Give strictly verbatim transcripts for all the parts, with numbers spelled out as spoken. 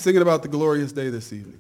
singing about the glorious day this evening.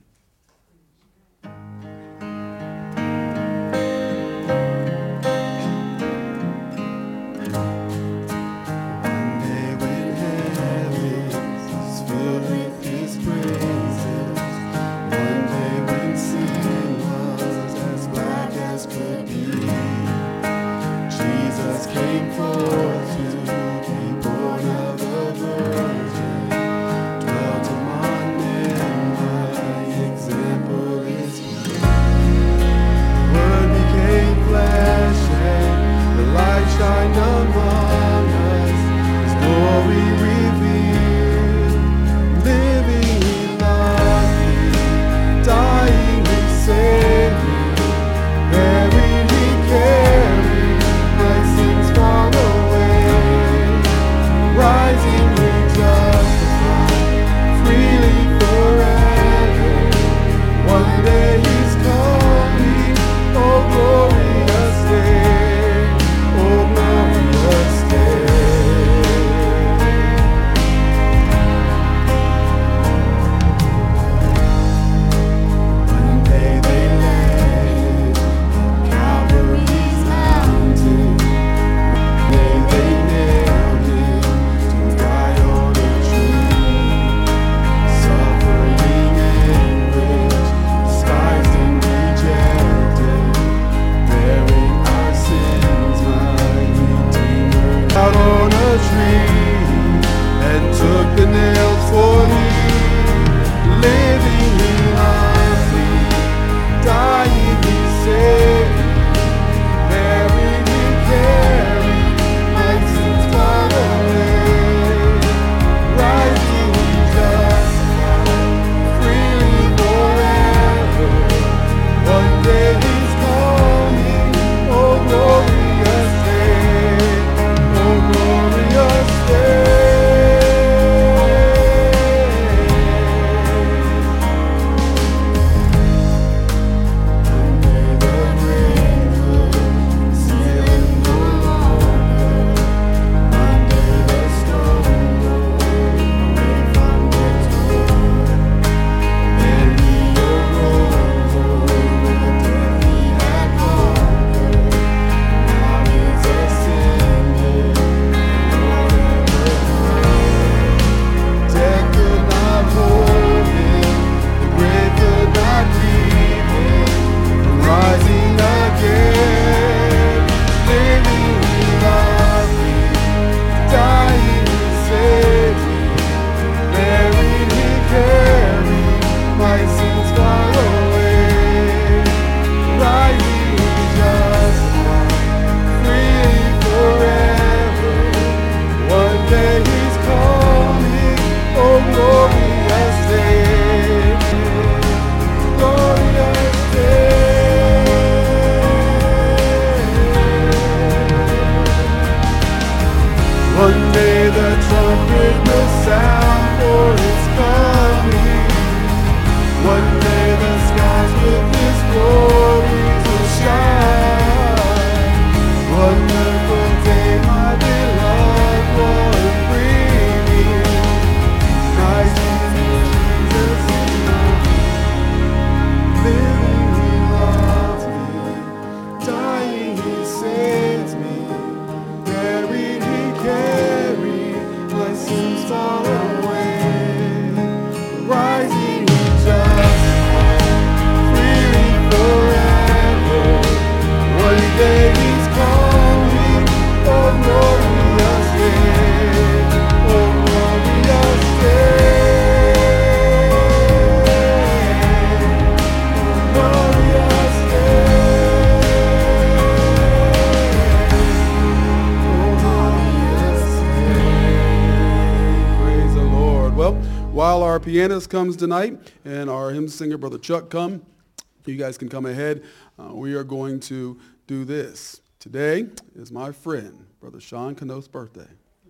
While our pianist comes tonight and our hymn singer, Brother Chuck, come, you guys can come ahead. Uh, we are going to do this. Today is my friend, Brother Sean Cano's birthday.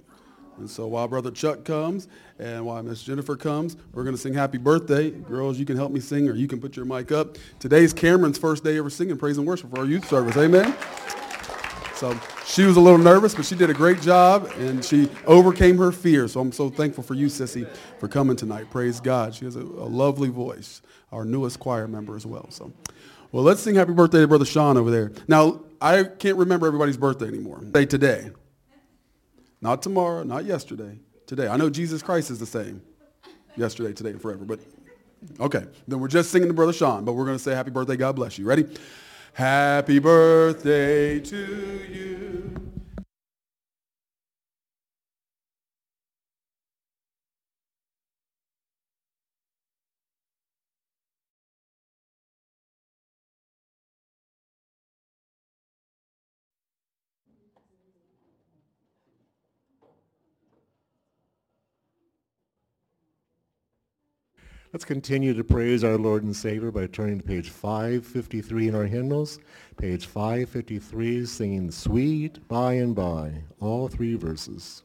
And so while Brother Chuck comes and while Miss Jennifer comes, we're going to sing Happy Birthday. Girls, you can help me sing or you can put your mic up. Today's Cameron's first day ever singing praise and worship for our youth service. Amen. So she was a little nervous, but she did a great job, and she overcame her fear. So I'm so thankful for you, Sissy, for coming tonight. Praise God. She has a, a lovely voice, our newest choir member as well. So, well, let's sing happy birthday to Brother Sean over there. Now, I can't remember everybody's birthday anymore. Say today. Not tomorrow, not yesterday. Today. I know Jesus Christ is the same. Yesterday, today, and forever. But, okay. Then we're just singing to Brother Sean, but we're going to say happy birthday. God bless you. Ready? Happy birthday to you. Let's continue to praise our Lord and Savior by turning to page five fifty-three in our hymnals. Page five fifty-three, singing Sweet By and By, all three verses.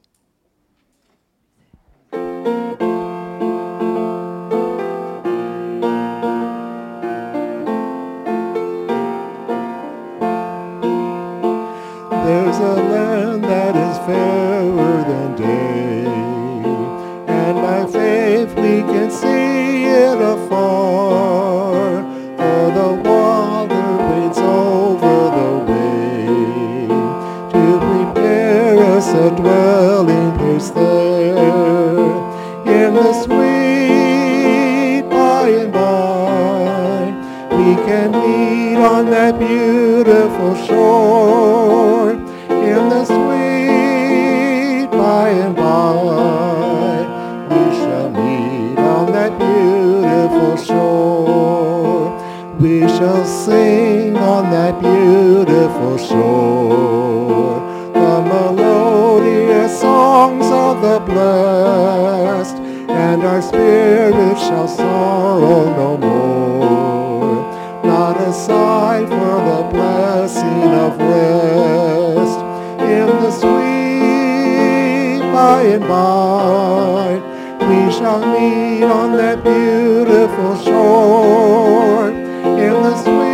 There's a land that is fairer than day, and by faith we can see it afar, for the water waits over the way to prepare us a dwelling place there, in the sweet by and by we can meet on that beautiful shore, in the sweet by and by we shall meet on that beautiful shore. We shall sing on that beautiful shore the melodious songs of the blessed, and our spirits shall sorrow no more, not a sigh for the blessing of rest, in the sweet by and by we shall meet on that beautiful shore, in the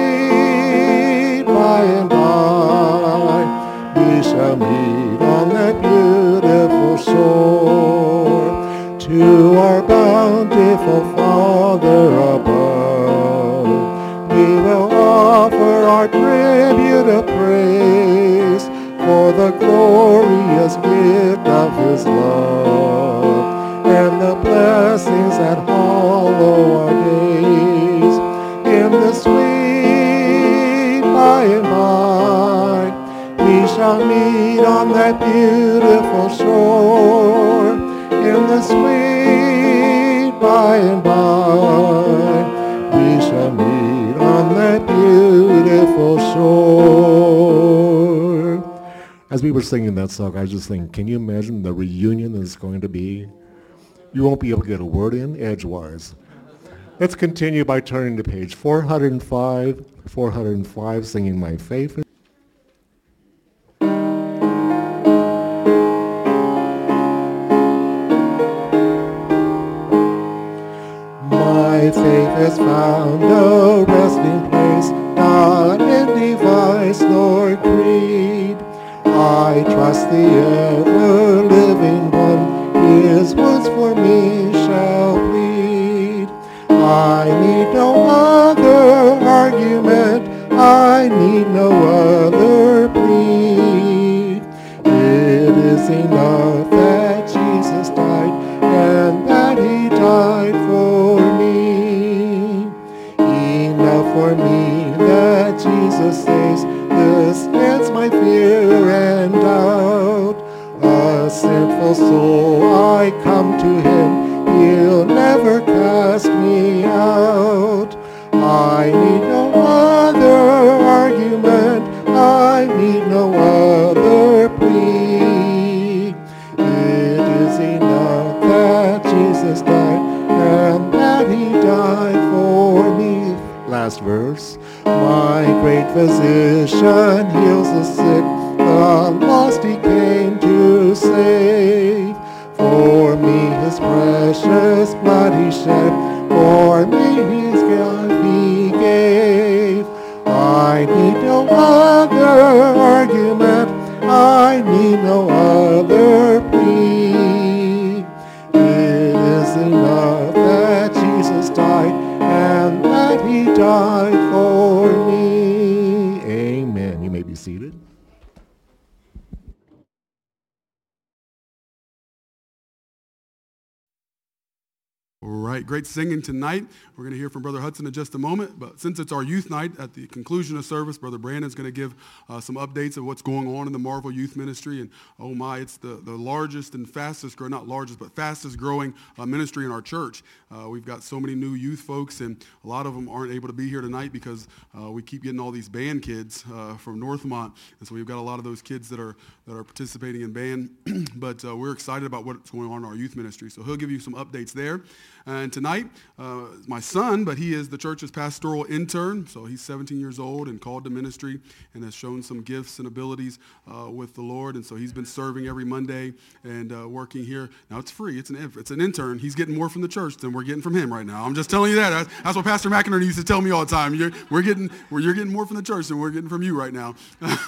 sweet by and by we shall meet on that beautiful shore. To our bountiful Father above we will offer our tribute of praise for the glorious gift of his love and the blessings that follow our days, in the sweet by and by we shall meet on that beautiful shore, in the sweet by and by we shall meet on that beautiful shore. As we were singing that song, I was just thinking, can you imagine the reunion that's going to be? You won't be able to get a word in edgewise. Let's continue by turning to page four hundred five, four hundred five, singing My Faith. My faith has found a resting place, not in device nor creed. I trust the ever-living one, his words for me shall plead. I need no other argument, I need no other plea. It is enough that Jesus died, and that he died for me. Enough for me that Jesus saves, this ends my fear and doubt. A sinful soul, I come to him, he'll never cast me out. I need no other argument, I need no other plea. It is enough that Jesus died, and that he died for me. Last verse. My great physician heals the sick, the lost he came to save. For me his precious blood he shed, for me his gift he gave. I need no other argument, other plea. It is enough that Jesus died and that he died for me. Amen. You may be seated. All right, great singing tonight. We're going to hear from Brother Hudson in just a moment, but since it's our youth night, at the conclusion of service, Brother Brandon's going to give uh, some updates of what's going on in the Marvel Youth Ministry, and oh my, it's the, the largest and fastest, growing, not largest, but fastest growing uh, ministry in our church. Uh, we've got so many new youth folks, and a lot of them aren't able to be here tonight because uh, we keep getting all these band kids uh, from Northmont, and so we've got a lot of those kids that are that are participating in band, but uh, we're excited about what's going on in our youth ministry, so he'll give you some updates there. And tonight, uh, my son, but he is the church's pastoral intern, so he's seventeen years old and called to ministry and has shown some gifts and abilities uh, with the Lord, and so he's been serving every Monday and uh, working here. Now, it's free. It's an it's an intern. He's getting more from the church than we're getting from him right now. I'm just telling you that. That's, that's what Pastor McInerney used to tell me all the time. You're, we're getting, we're, you're getting more from the church than we're getting from you right now.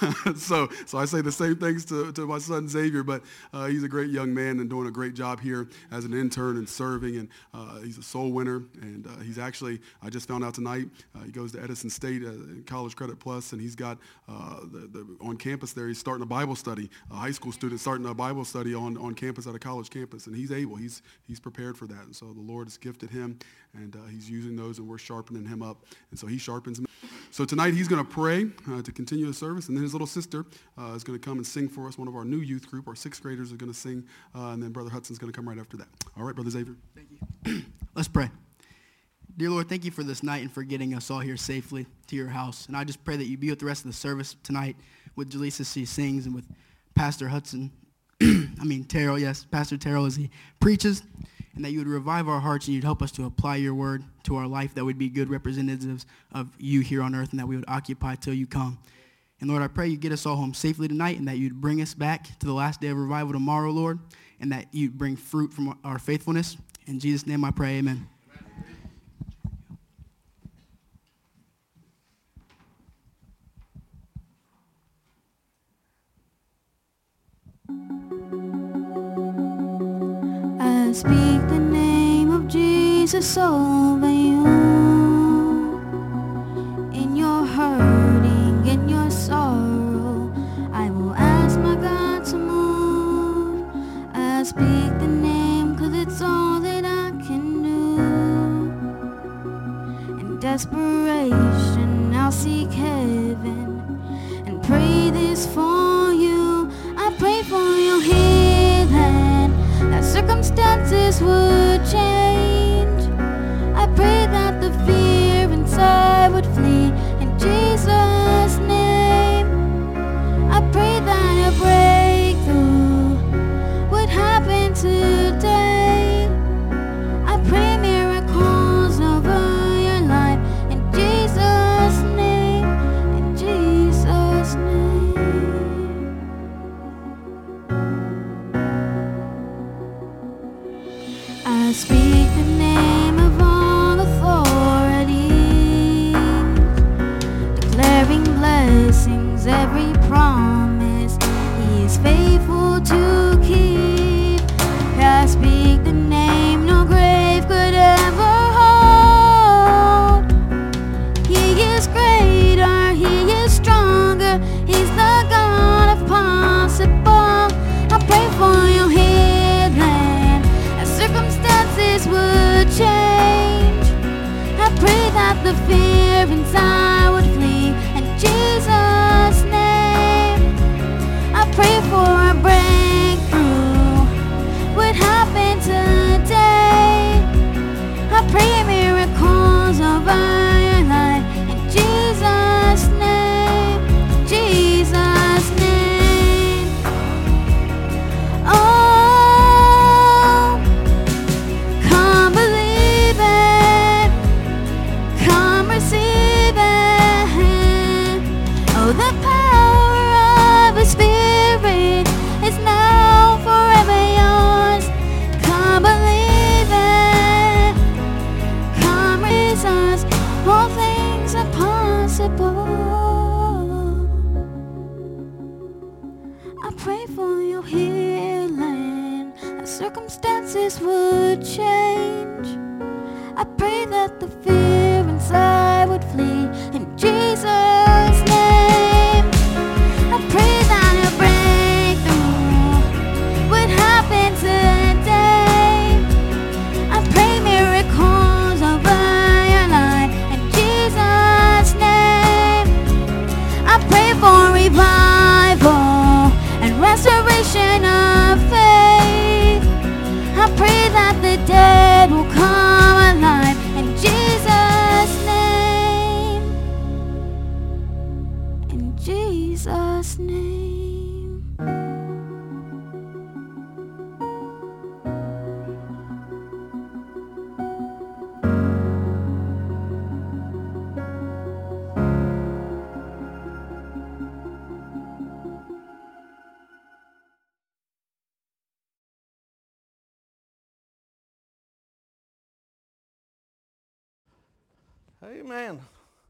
so so I say the same things to, to my son Xavier, but uh, he's a great young man and doing a great job here as an intern and serving, and uh, Uh, he's a soul winner, and uh, he's actually, I just found out tonight, uh, he goes to Edison State uh, College Credit Plus, and he's got, uh, the, the, on campus there, he's starting a Bible study, a high school student starting a Bible study on, on campus at a college campus, and he's able, he's he's prepared for that, and so the Lord has gifted him, and uh, he's using those, and we're sharpening him up, and so he sharpens me. So tonight he's going to pray uh, to continue the service, and then his little sister uh, is going to come and sing for us. One of our new youth group, our sixth graders, are going to sing, uh, and then Brother Hudson's going to come right after that. All right, Brother Xavier. Thank you. Let's pray. Dear Lord, thank you for this night and for getting us all here safely to your house. And I just pray that you be with the rest of the service tonight with Jaleesa as she sings and with Pastor Hudson, I mean Terrell, yes, Pastor Terrell as he preaches, and that you would revive our hearts and you'd help us to apply your word to our life, that we'd be good representatives of you here on earth and that we would occupy till you come. And Lord, I pray you get us all home safely tonight and that you'd bring us back to the last day of revival tomorrow, Lord, and that you'd bring fruit from our faithfulness. In Jesus' name I pray, amen. I speak the name of Jesus over you. In your hurting, in your sorrow, I will ask my God to move. I speak the name 'cause it's all that I can do. In desperation, I'll seek heaven and pray this for you. I pray for your healing, that circumstances would change. I pray that the fear inside would flee in Jesus' name. I pray that a breakthrough would happen today. I pray miracles over your life in Jesus' name, in Jesus' name. I speak the name of all authority, declaring blessings, every promise he is faithful to keep. I speak the name no grave could ever hold. He is greater, he is stronger, he's the God of possible. I pray for your healing, as circumstances would change. I pray that the fear inside would flee in Jesus' name. I pray for a breakthrough would happen today. I pray miracles over your life in Jesus' name, Jesus' name. Oh, come believe it, come receive it. circumstances would change. I pray that the fear inside would flee in Jesus' name. I pray that a breakthrough would happen today. I pray miracles over your life in Jesus' name. I pray for revival and restoration of faith. I pray that the dead will come alive in Jesus' name. In Jesus' name. Amen.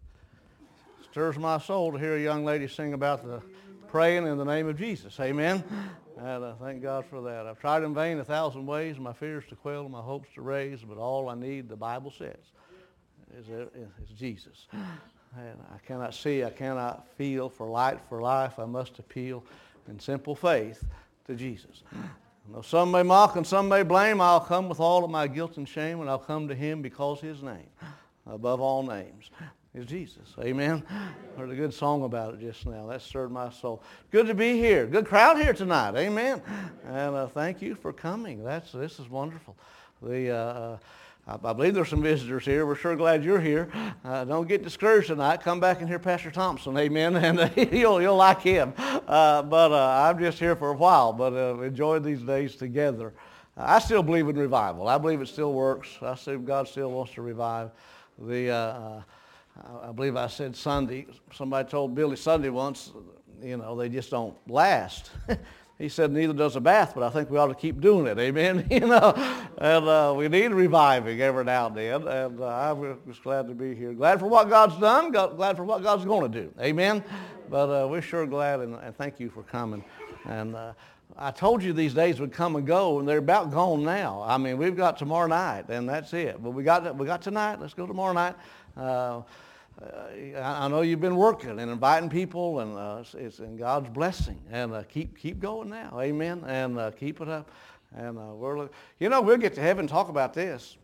Stirs my soul to hear a young lady sing about the praying in the name of Jesus. Amen. And I thank God for that. I've tried in vain a thousand ways, my fears to quell, and my hopes to raise, but all I need, the Bible says, is, is Jesus. And I cannot see, I cannot feel. For light, for life, I must appeal in simple faith to Jesus. Though some may mock and some may blame, I'll come with all of my guilt and shame, and I'll come to him because his name, above all names, is Jesus. Amen. Heard a good song about it just now. That stirred my soul. Good to be here. Good crowd here tonight. Amen. And uh, thank you for coming. That's this is wonderful. The uh, I, I believe there's some visitors here. We're sure glad you're here. Uh, don't get discouraged tonight. Come back and hear Pastor Thompson. Amen. And uh, you'll you'll like him. Uh, but uh, I'm just here for a while. But uh, enjoy these days together. Uh, I still believe in revival. I believe it still works. I see God still wants to revive. The uh, I believe I said Sunday, somebody told Billy Sunday once, you know, they just don't last. He said, neither does a bath, but I think we ought to keep doing it, amen? You know, and uh, we need reviving every now and then, and uh, I'm just glad to be here. Glad for what God's done, glad for what God's going to do, amen? But uh, we're sure glad, and, and thank you for coming. And uh, I told you these days would come and go, and they're about gone now. I mean, we've got tomorrow night, and that's it. But we got we got tonight. Let's go tomorrow night. Uh, I, I know you've been working and inviting people, and uh, it's, it's in God's blessing. And uh, keep keep going now, amen. And uh, keep it up. And uh, we're you know we'll get to heaven and talk about this.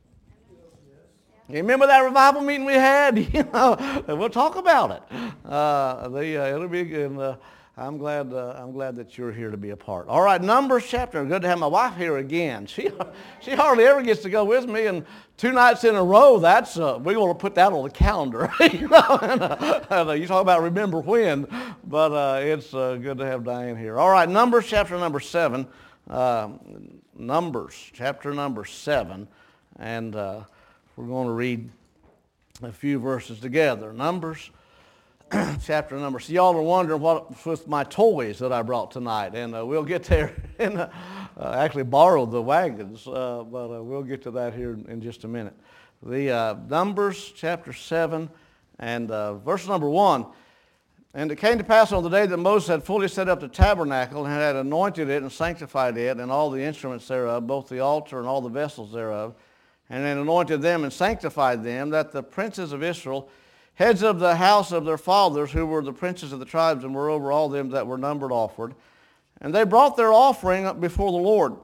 You remember that revival meeting we had? You know, we'll talk about it. Uh, the uh, it'll be good. Uh, I'm glad. Uh, I'm glad that you're here to be a part. All right, Numbers chapter. Good to have my wife here again. She she hardly ever gets to go with me, and two nights in a row. That's uh, we want to put that on the calendar. You know, and, uh, and, uh, you talk about remember when, but uh, it's uh, good to have Diane here. All right, Numbers chapter number seven. Uh, Numbers chapter number seven, and uh, we're going to read a few verses together. Numbers. Chapter number. So y'all are wondering what's with my toys that I brought tonight, and uh, we'll get there. And uh, uh, actually borrowed the wagons, uh, but uh, we'll get to that here in, in just a minute. The uh, Numbers chapter seven and uh, verse number one. And it came to pass on the day that Moses had fully set up the tabernacle and had anointed it and sanctified it and all the instruments thereof, both the altar and all the vessels thereof, and then anointed them and sanctified them, that the princes of Israel, heads of the house of their fathers, who were the princes of the tribes and were over all them that were numbered, offered. And they brought their offering up before the Lord,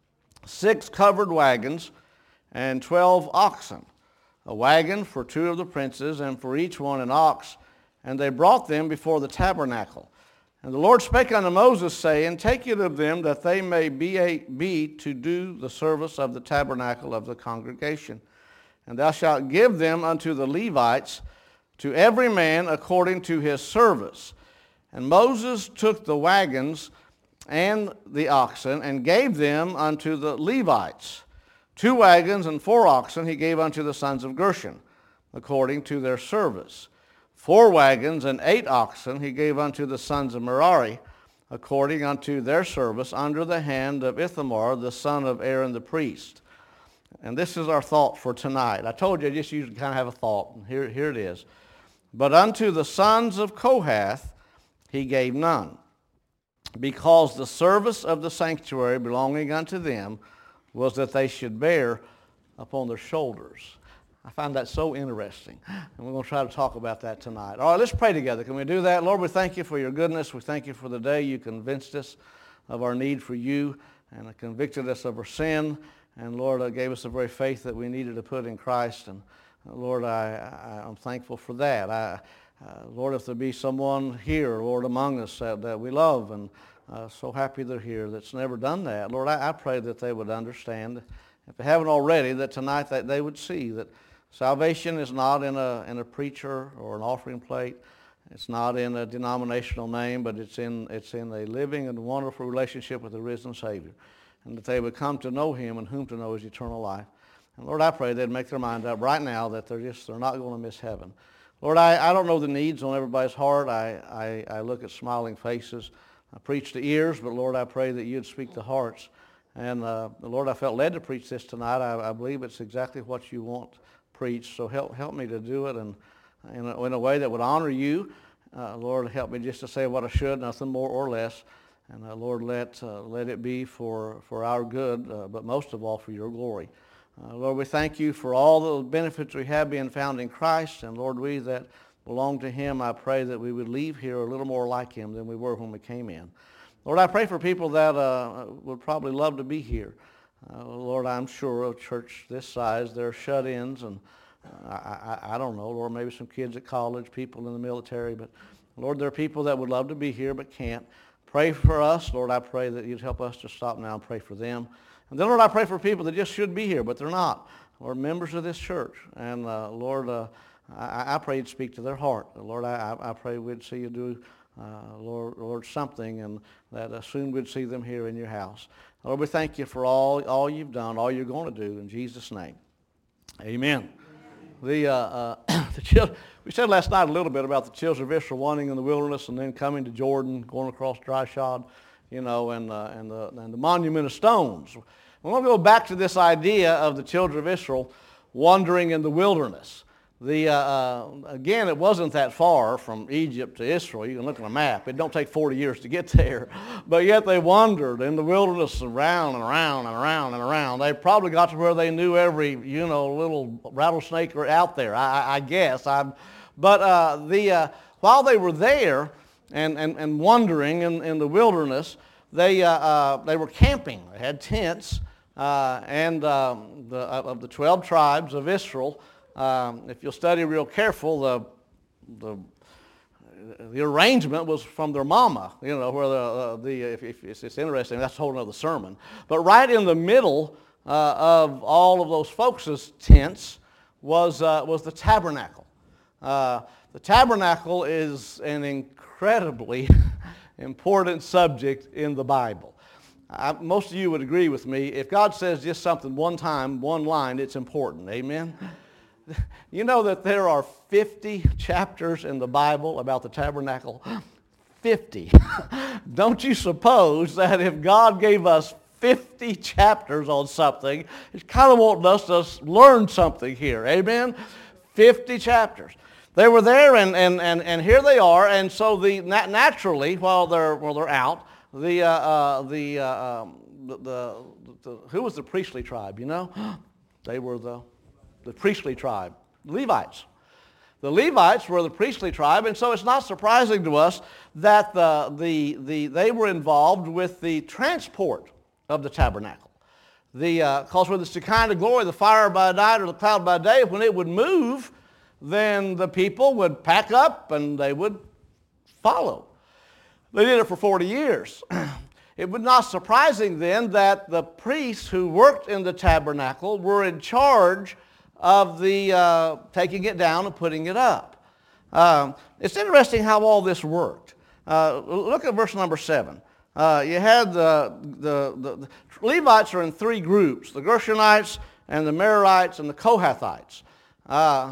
six covered wagons and twelve oxen, a wagon for two of the princes, and for each one an ox. And they brought them before the tabernacle. And the Lord spake unto Moses, saying, Take it of them, that they may be, a, be to do the service of the tabernacle of the congregation. And thou shalt give them unto the Levites, to every man according to his service. And Moses took the wagons and the oxen, and gave them unto the Levites. Two wagons and four oxen he gave unto the sons of Gershon, according to their service. Four wagons and eight oxen he gave unto the sons of Merari, according unto their service, under the hand of Ithamar, the son of Aaron the priest. And this is our thought for tonight. I told you I just usually kind of have a thought. Here, here it is. But unto the sons of Kohath he gave none, because the service of the sanctuary belonging unto them was that they should bear upon their shoulders. I find that so interesting, and we're going to try to talk about that tonight. All right, let's pray together. Can we do that? Lord, we thank you for your goodness. We thank you for the day you convinced us of our need for you and convicted us of our sin. And Lord, uh, gave us the very faith that we needed to put in Christ. And uh, Lord, I, I, I'm thankful for that. I, uh, Lord, if there be someone here, Lord, among us that, that we love and uh, so happy they're here that's never done that, Lord, I, I pray that they would understand, if they haven't already, that tonight that they would see that salvation is not in a, in a preacher or an offering plate. It's not in a denominational name, but it's in, it's in a living and wonderful relationship with the risen Savior. And that they would come to know him and whom to know is eternal life. And Lord, I pray they'd make their mind up right now that they're just, they're not going to miss heaven. Lord, I, I don't know the needs on everybody's heart. I, I, I look at smiling faces. I preach to ears, but Lord, I pray that you'd speak to hearts. And uh, Lord, I felt led to preach this tonight. I, I believe it's exactly what you want preached. So help help me to do it and in a, in a way that would honor you. Uh, Lord, help me just to say what I should, nothing more or less. And uh, Lord, let uh, let it be for, for our good, uh, but most of all for your glory. Uh, Lord, we thank you for all the benefits we have being found in Christ. And Lord, we that belong to him, I pray that we would leave here a little more like him than we were when we came in. Lord, I pray for people that uh, would probably love to be here. Uh, Lord, I'm sure a church this size, there are shut-ins, and uh, I, I, I don't know, Lord, maybe some kids at college, people in the military, but Lord, there are people that would love to be here but can't. Pray for us. Lord, I pray that you'd help us to stop now and pray for them. And then, Lord, I pray for people that just should be here, but they're not. Lord, members of this church. And, uh, Lord, uh, I, I pray you'd speak to their heart. Lord, I, I pray we'd see you do, uh, Lord, Lord, something, and that uh, soon we'd see them here in your house. Lord, we thank you for all, all you've done, all you're going to do. In Jesus' name, amen. The, uh, uh, the children, we said last night a little bit about the children of Israel wandering in the wilderness and then coming to Jordan, going across dry shod, you know, and, uh, and, the, and the monument of stones. We're going to go back to this idea of the children of Israel wandering in the wilderness. The, uh, uh, again, it wasn't that far from Egypt to Israel. You can look at a map. It don't take forty years to get there. But yet they wandered in the wilderness around and around and around and around. They probably got to where they knew every, you know, little rattlesnake out there, I, I guess. I'm, but uh, the, uh, while they were there and, and, and wandering in, in the wilderness, they, uh, uh, they were camping. They had tents. Uh, and um, the, of the twelve tribes of Israel, Um, if you'll study real careful, the, the the arrangement was from their mama. You know, where the uh, the if, if it's, it's interesting, that's a whole other sermon. But right in the middle uh, of all of those folks' tents was uh, was the tabernacle. Uh, the tabernacle is an incredibly important subject in the Bible. I, most of you would agree with me. If God says just something one time, one line, it's important. Amen. You know that there are fifty chapters in the Bible about the tabernacle? fifty. Don't you suppose that if God gave us fifty chapters on something, He's kind of wanting us to learn something here. Amen? fifty chapters. They were there, and, and, and, and here they are, and so the naturally, while they're while they're out, the uh, uh, the, uh, um, the, the, the who was the priestly tribe? You know, they were the the priestly tribe, Levites. The Levites were the priestly tribe, and so it's not surprising to us that the, the, the, they were involved with the transport of the tabernacle. The, uh, because with the Shekinah glory, the fire by night or the cloud by day, when it would move, then the people would pack up and they would follow. They did it for forty years. It was not surprising then that the priests who worked in the tabernacle were in charge of the uh, taking it down and putting it up. Um, it's interesting how all this worked. Uh, look at verse number seven. Uh, you had the, the, the, the Levites are in three groups, the Gershonites and the Merarites and the Kohathites. Uh,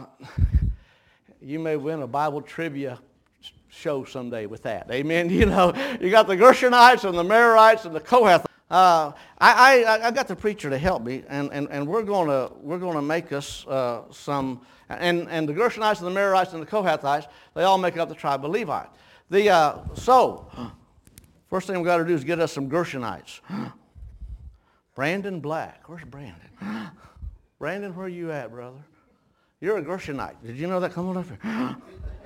you may win a Bible trivia show someday with that. Amen. You know, you got the Gershonites and the Merarites and the Kohathites. Uh, I, I I got the preacher to help me, and, and, and we're gonna we're gonna make us uh, some and, and the Gershonites and the Merarites and the Kohathites, they all make up the tribe of Levi. The uh, so first thing we got to do is get us some Gershonites. Brandon Black. Where's Brandon? Brandon, where you at, brother? You're a Gershonite. Did you know that? Come on up here.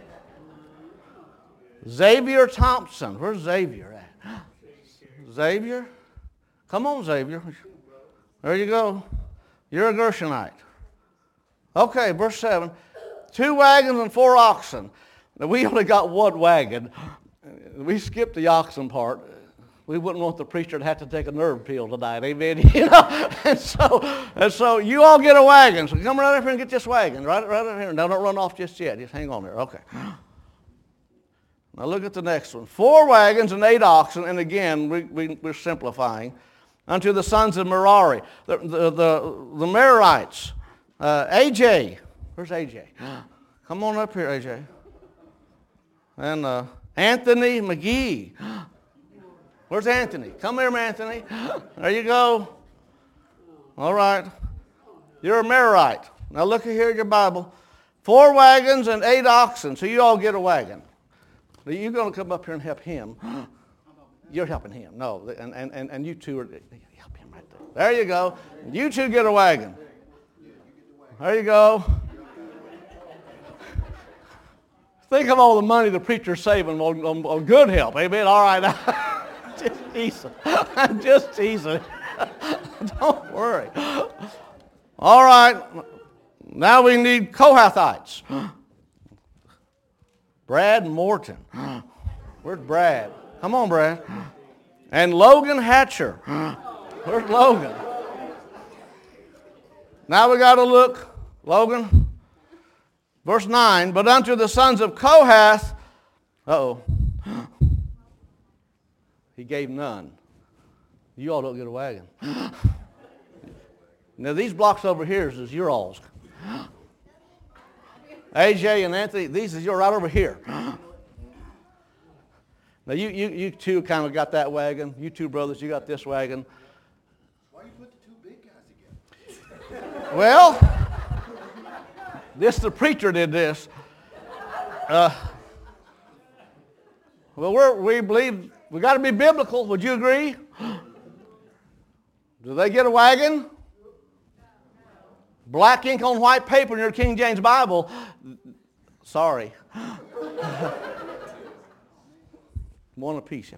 Xavier Thompson. Where's Xavier at? Xavier? Come on, Xavier. There you go. You're a Gershonite. Okay, verse seven. Two wagons and four oxen. Now, we only got one wagon. We skipped the oxen part. We wouldn't want the preacher to have to take a nerve pill tonight, amen? You know, and so, and so you all get a wagon. So come right up here and get this wagon, right, right up here. Now don't run off just yet. Just hang on there. Okay. Now look at the next one. Four wagons and eight oxen, and again we, we, we're simplifying. Unto the sons of Merari, the the the, the Merarites. Uh, A J, where's A J? Come on up here, A J. And uh, Anthony McGee. Where's Anthony? Come here, Anthony. There you go. All right. You're a Merarite. Now look here at your Bible. Four wagons and eight oxen. So you all get a wagon. You're going to come up here and help him. You're helping him. No, and, and, and you two are, help him right there. There you go. You two get a wagon. There you go. Think of all the money the preacher's saving on, on, on good help. Amen. All right. Just teasing. I'm just teasing. Don't worry. All right. Now we need Kohathites. Brad Morton. Where's Brad? Come on, Brad. And Logan Hatcher. Where's Logan? Now we got to look. Logan. Verse nine. But unto the sons of Kohath. Uh-oh. He gave none. You all don't get a wagon. Now these blocks over here is your all's. A J and Anthony, these is your right over here. Now you, you, you two kind of got that wagon. You two brothers, you got this wagon. Why you put the two big guys together? Well, this the preacher did this. Uh, well, we're, we believe we got to be biblical. Would you agree? Do they get a wagon? Black ink on white paper in your King James Bible. Sorry. One apiece.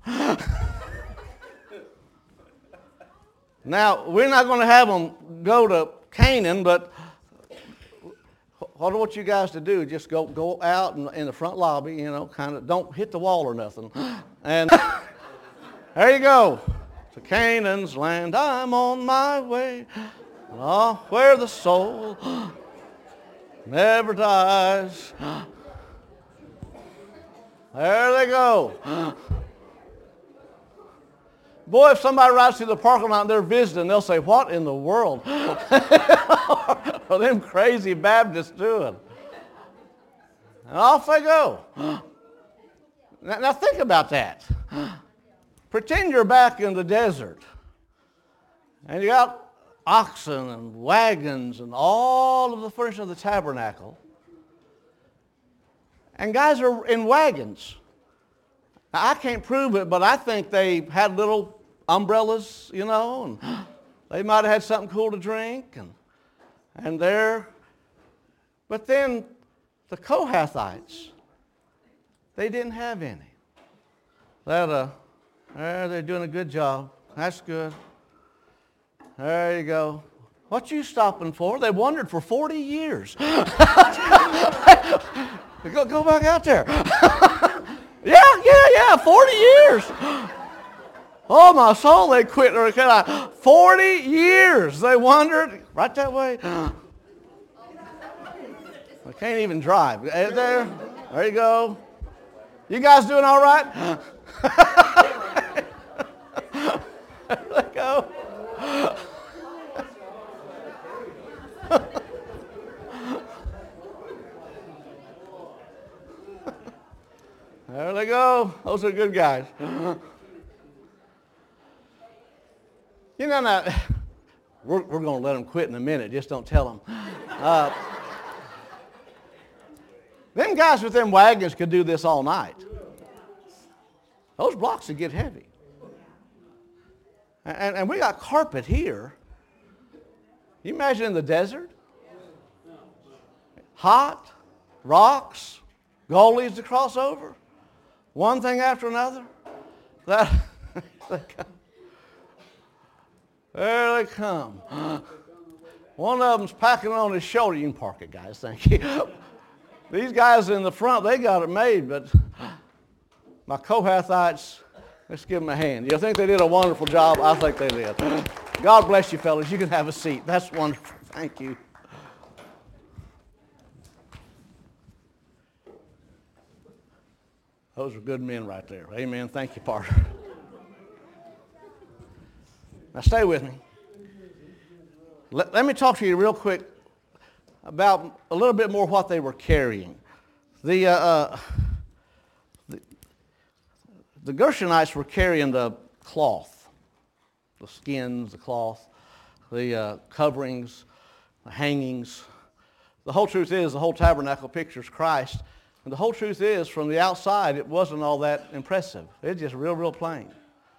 Now, we're not going to have them go to Canaan, but what I want you guys to do is just go, go out in, in the front lobby, you know, kind of, don't hit the wall or nothing. And there you go. To Canaan's land, I'm on my way. Oh, where the soul never dies. There they go. Boy, if somebody rides through the parking lot and they're visiting, they'll say, what in the world are them crazy Baptists doing? And off they go. Now, now think about that. Pretend you're back in the desert. And you got oxen and wagons and all of the furniture of the tabernacle. And guys are in wagons. Now, I can't prove it, but I think they had little umbrellas, you know, and they might have had something cool to drink, and and there. But then the Kohathites, they didn't have any. That uh, there, they're doing a good job. That's good. There you go. What you stopping for? They wandered for forty years. go, go back out there. yeah, yeah, yeah, forty years. Oh, my soul, they quit. forty years they wandered right that way. I can't even drive. There, there you go. You guys doing all right? There they go. There they go. Those are good guys. You know, now, we're, we're going to let them quit in a minute. Just don't tell them. Uh, them guys with them wagons could do this all night. Those blocks would get heavy. And, and we got carpet here. You imagine in the desert? Hot, rocks, gullies to cross over, one thing after another. That, there they come. One of them's packing on his shoulder. You can park it, guys. Thank you. These guys in the front, they got it made, but my Kohathites, let's give them a hand. You think they did a wonderful job? I think they did. God bless you, fellas. You can have a seat. That's wonderful. Thank you. Those are good men right there. Amen. Thank you, partner. Now stay with me. Let, let me talk to you real quick about a little bit more what they were carrying. The, uh, uh, the, the Gershonites were carrying the cloth, the skins, the cloth, the uh, coverings, the hangings. The whole truth is the whole tabernacle pictures Christ. And the whole truth is, from the outside, it wasn't all that impressive. It's just real, real plain.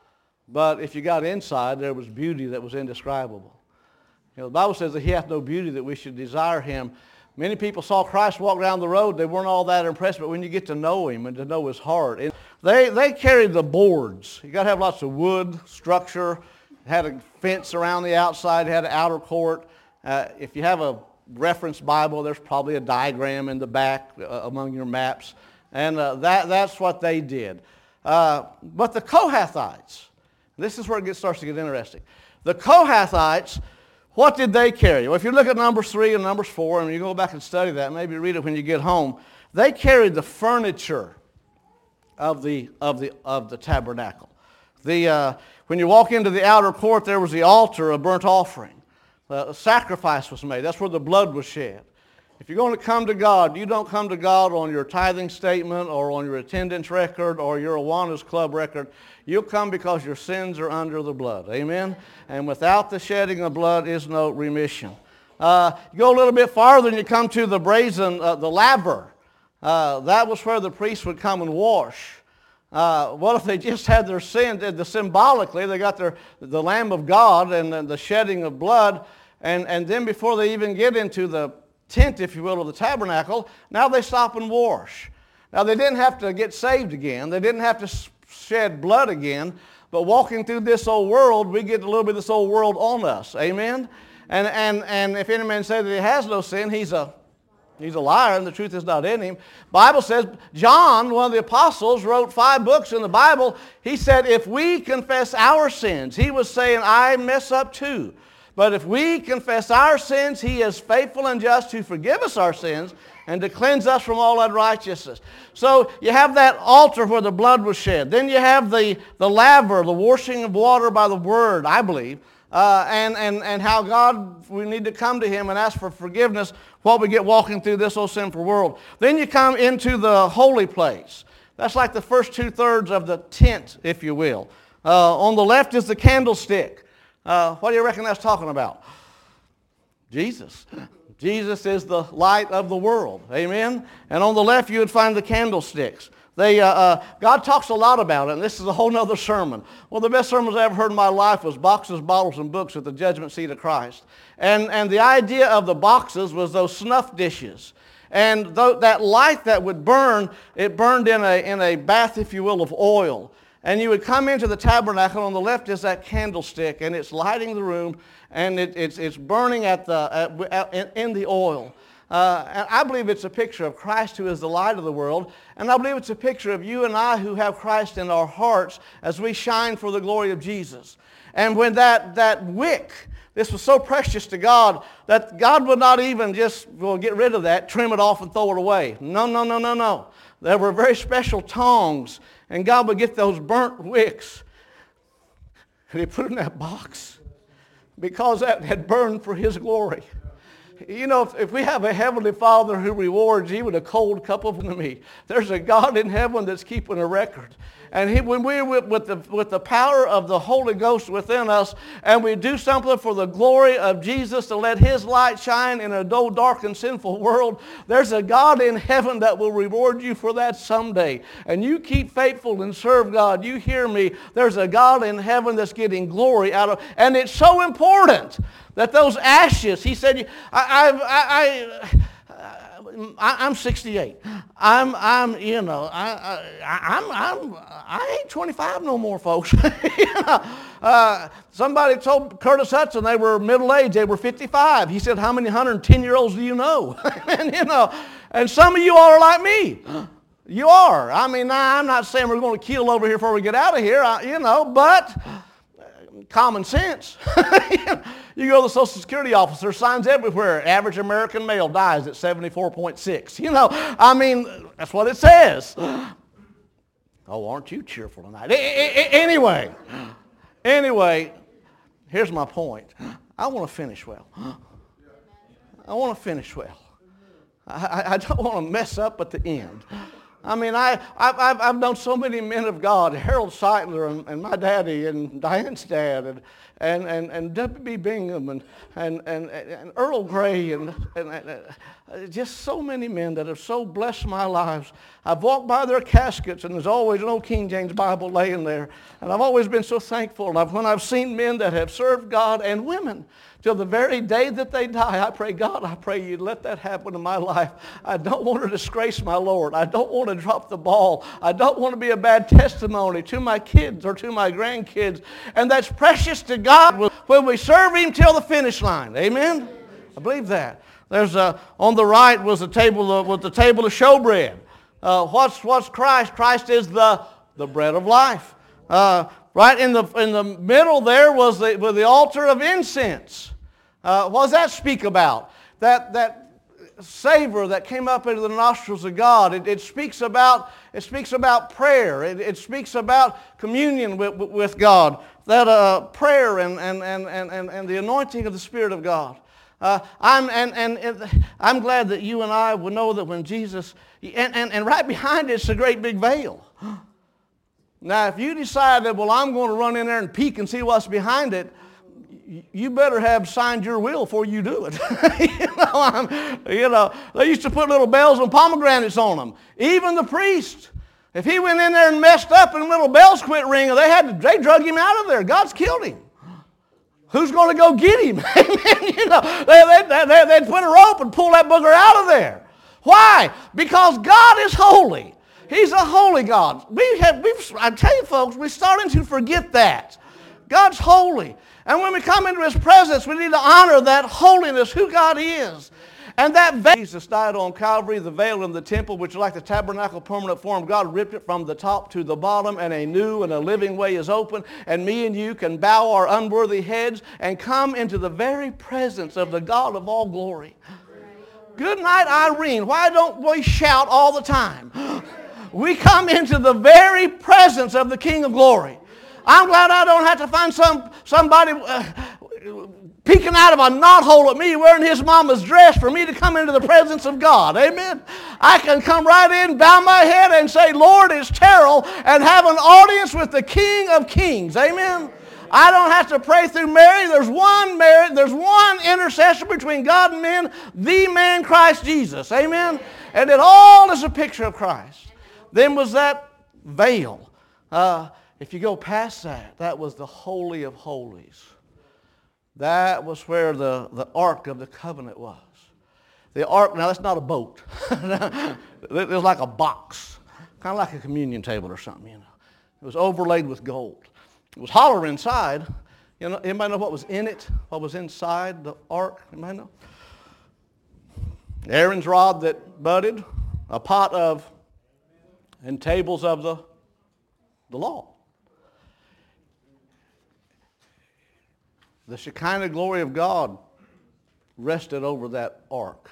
But if you got inside, there was beauty that was indescribable. You know, the Bible says that he hath no beauty that we should desire him. Many people saw Christ walk down the road. They weren't all that impressed, but when you get to know him and to know his heart, it, they, they carried the boards. You got to have lots of wood, structure, had a fence around the outside, had an outer court. Uh, if you have a reference Bible, there's probably a diagram in the back uh, among your maps. And uh, that, that's what they did. Uh, but the Kohathites, this is where it gets, starts to get interesting. The Kohathites, what did they carry? Well, if you look at Numbers three and Numbers four, and you go back and study that, maybe read it when you get home, they carried the furniture of the, of the, of the tabernacle. The, uh, when you walk into the outer court, there was the altar of burnt offering. Uh, a sacrifice was made. That's where the blood was shed. If you're going to come to God, you don't come to God on your tithing statement or on your attendance record or your Awanas Club record. You'll come because your sins are under the blood. Amen? And without the shedding of blood is no remission. Uh, you go a little bit farther and you come to the brazen, uh, the laver. Uh, that was where the priests would come and wash. Uh, what if they just had their sin, the, symbolically, they got their, the Lamb of God and the, the shedding of blood, and, and then before they even get into the tent, if you will, of the tabernacle, now they stop and wash. Now they didn't have to get saved again. They didn't have to shed blood again. But walking through this old world, we get a little bit of this old world on us. Amen? And, and, and if any man say that he has no sin, he's a, he's a liar and the truth is not in him. Bible says, John, one of the apostles, wrote five books in the Bible. He said, if we confess our sins, he was saying, I mess up too. But if we confess our sins, he is faithful and just to forgive us our sins and to cleanse us from all unrighteousness. So you have that altar where the blood was shed. Then you have the, the laver, the washing of water by the word, I believe, uh, and, and, and how God, we need to come to him and ask for forgiveness while we get walking through this old sinful world. Then you come into the holy place. That's like the first two-thirds of the tent, if you will. Uh, on the left is the candlestick. Uh, what do you reckon that's talking about? Jesus. Jesus is the light of the world. Amen? And on the left you would find the candlesticks. They, uh, uh, God talks a lot about it, and this is a whole other sermon. One of the best sermons I ever heard in my life was Boxes, Bottles, and Books at the Judgment Seat of Christ. And, and the idea of the boxes was those snuff dishes. And th- that light that would burn, it burned in a, in a bath, if you will, of oil. And you would come into the tabernacle. On the left is that candlestick, and it's lighting the room, and it, it's, it's burning at the, at, at, in the oil. Uh, and I believe it's a picture of Christ, who is the light of the world. And I believe it's a picture of you and I who have Christ in our hearts as we shine for the glory of Jesus. And when that, that wick, this was so precious to God that God would not even just, well, get rid of that, trim it off and throw it away. No, no, no, no, no. There were very special tongs, and God would get those burnt wicks, and he'd put it in that box because that had burned for his glory. You know, if, if we have a heavenly Father who rewards even a cold cup of me, there's a God in heaven that's keeping a record. And he, when we're with, with, the, with the power of the Holy Ghost within us, and we do something for the glory of Jesus to let his light shine in a dull, dark, and sinful world, there's a God in heaven that will reward you for that someday. And you keep faithful and serve God. You hear me? There's a God in heaven that's getting glory out of, and it's so important that those ashes, he said, I, I, I, I, I'm sixty-eight. I'm, I'm, you know, I, I, I'm, I'm, I ain't twenty-five no more, folks. you know, uh, somebody told Curtis Hudson they were middle-aged. They were fifty-five. He said, how many one hundred ten-year-olds do you know? and, you know, and some of you all are like me. You are. I mean, I'm not saying we're going to keel over here before we get out of here, I, you know, but common sense. You go to the Social Security office, there's signs everywhere. Average American male dies at seventy-four point six. You know, I mean, that's what it says. Oh, aren't you cheerful tonight? Anyway, anyway, here's my point. I want to finish well. I want to finish well. I, I don't want to mess up at the end. I mean, I, I've, I've known so many men of God, Harold Seitler and, and my daddy and Diane's dad and, and, and, and W B Bingham and, and, and, and Earl Gray and, and, and uh, just so many men that have so blessed my lives. I've walked by their caskets and there's always an old King James Bible laying there. And I've always been so thankful. And I've, when I've seen men that have served God and women till the very day that they die, I pray, God, I pray you'd let that happen in my life. I don't want to disgrace my Lord. I don't want to drop the ball. I don't want to be a bad testimony to my kids or to my grandkids. And that's precious to God when we serve him till the finish line. Amen? I believe that. There's a, on the right was a table of, was the table of showbread. Uh, what's, what's Christ? Christ is the, the bread of life. Uh, right in the, in the middle there was the, was the altar of incense. Uh, what does that speak about? That, that savor that came up into the nostrils of God. It, it speaks about, it speaks about prayer. It, it speaks about communion with, with God. That uh, prayer and, and, and, and, and the anointing of the Spirit of God. Uh, I'm, and, and, and I'm glad that you and I will know that when Jesus, and, and, and right behind it's a great big veil. Now, if you decide that, well, I'm going to run in there and peek and see what's behind it, you better have signed your will before you do it. you, know, I'm, you know, they used to put little bells and pomegranates on them. Even the priest, if he went in there and messed up and little bells quit ringing, they had to, they drug him out of there. God's killed him. Who's going to go get him? you know, they, they, they, they'd put a rope and pull that booger out of there. Why? Because God is holy. He's a holy God. We have, we've, I tell you folks, we're starting to forget that. God's holy. And when we come into his presence, we need to honor that holiness, who God is. And that veil, Jesus died on Calvary, the veil in the temple, which is like the tabernacle permanent form. God ripped it from the top to the bottom, and a new and a living way is open. And me and you can bow our unworthy heads and come into the very presence of the God of all glory. Good night, Irene. Why don't we shout all the time? We come into the very presence of the King of glory. I'm glad I don't have to find some somebody uh, peeking out of a knothole at me wearing his mama's dress for me to come into the presence of God. Amen? I can come right in, bow my head, and say, Lord, it's Terrell, and have an audience with the King of Kings. Amen? I don't have to pray through Mary. There's one Mary. There's one intercessor between God and men, the man Christ Jesus. Amen? And it all is a picture of Christ. Then was that veil. Uh, if you go past that, that was the Holy of Holies. That was where the, the Ark of the Covenant was. The Ark, now that's not a boat. It was like a box, kind of like a communion table or something, you know. It was overlaid with gold. It was hollow inside. You know, anybody know what was in it? What was inside the Ark? Anybody know? Aaron's rod that budded, a pot of, and tables of the, the law. The Shekinah glory of God rested over that ark.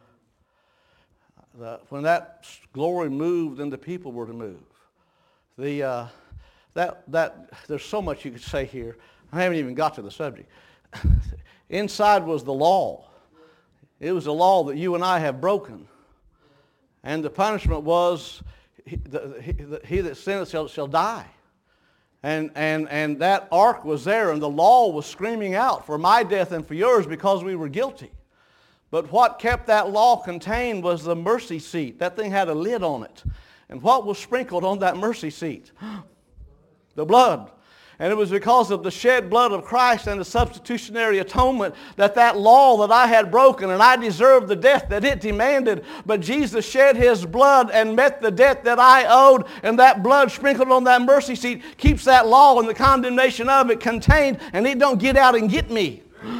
The, when that glory moved, then the people were to move. The uh, that that there's so much you could say here. I haven't even got to the subject. Inside was the law. It was the law that you and I have broken, and the punishment was he, the, he, the, he that sinneth shall, shall die. And, and, and that ark was there, and the law was screaming out for my death and for yours because we were guilty. But what kept that law contained was the mercy seat. That thing had a lid on it. And what was sprinkled on that mercy seat? The blood. And it was because of the shed blood of Christ and the substitutionary atonement that that law that I had broken, and I deserved the death that it demanded, but Jesus shed His blood and met the debt that I owed, and that blood sprinkled on that mercy seat keeps that law and the condemnation of it contained, and it don't get out and get me.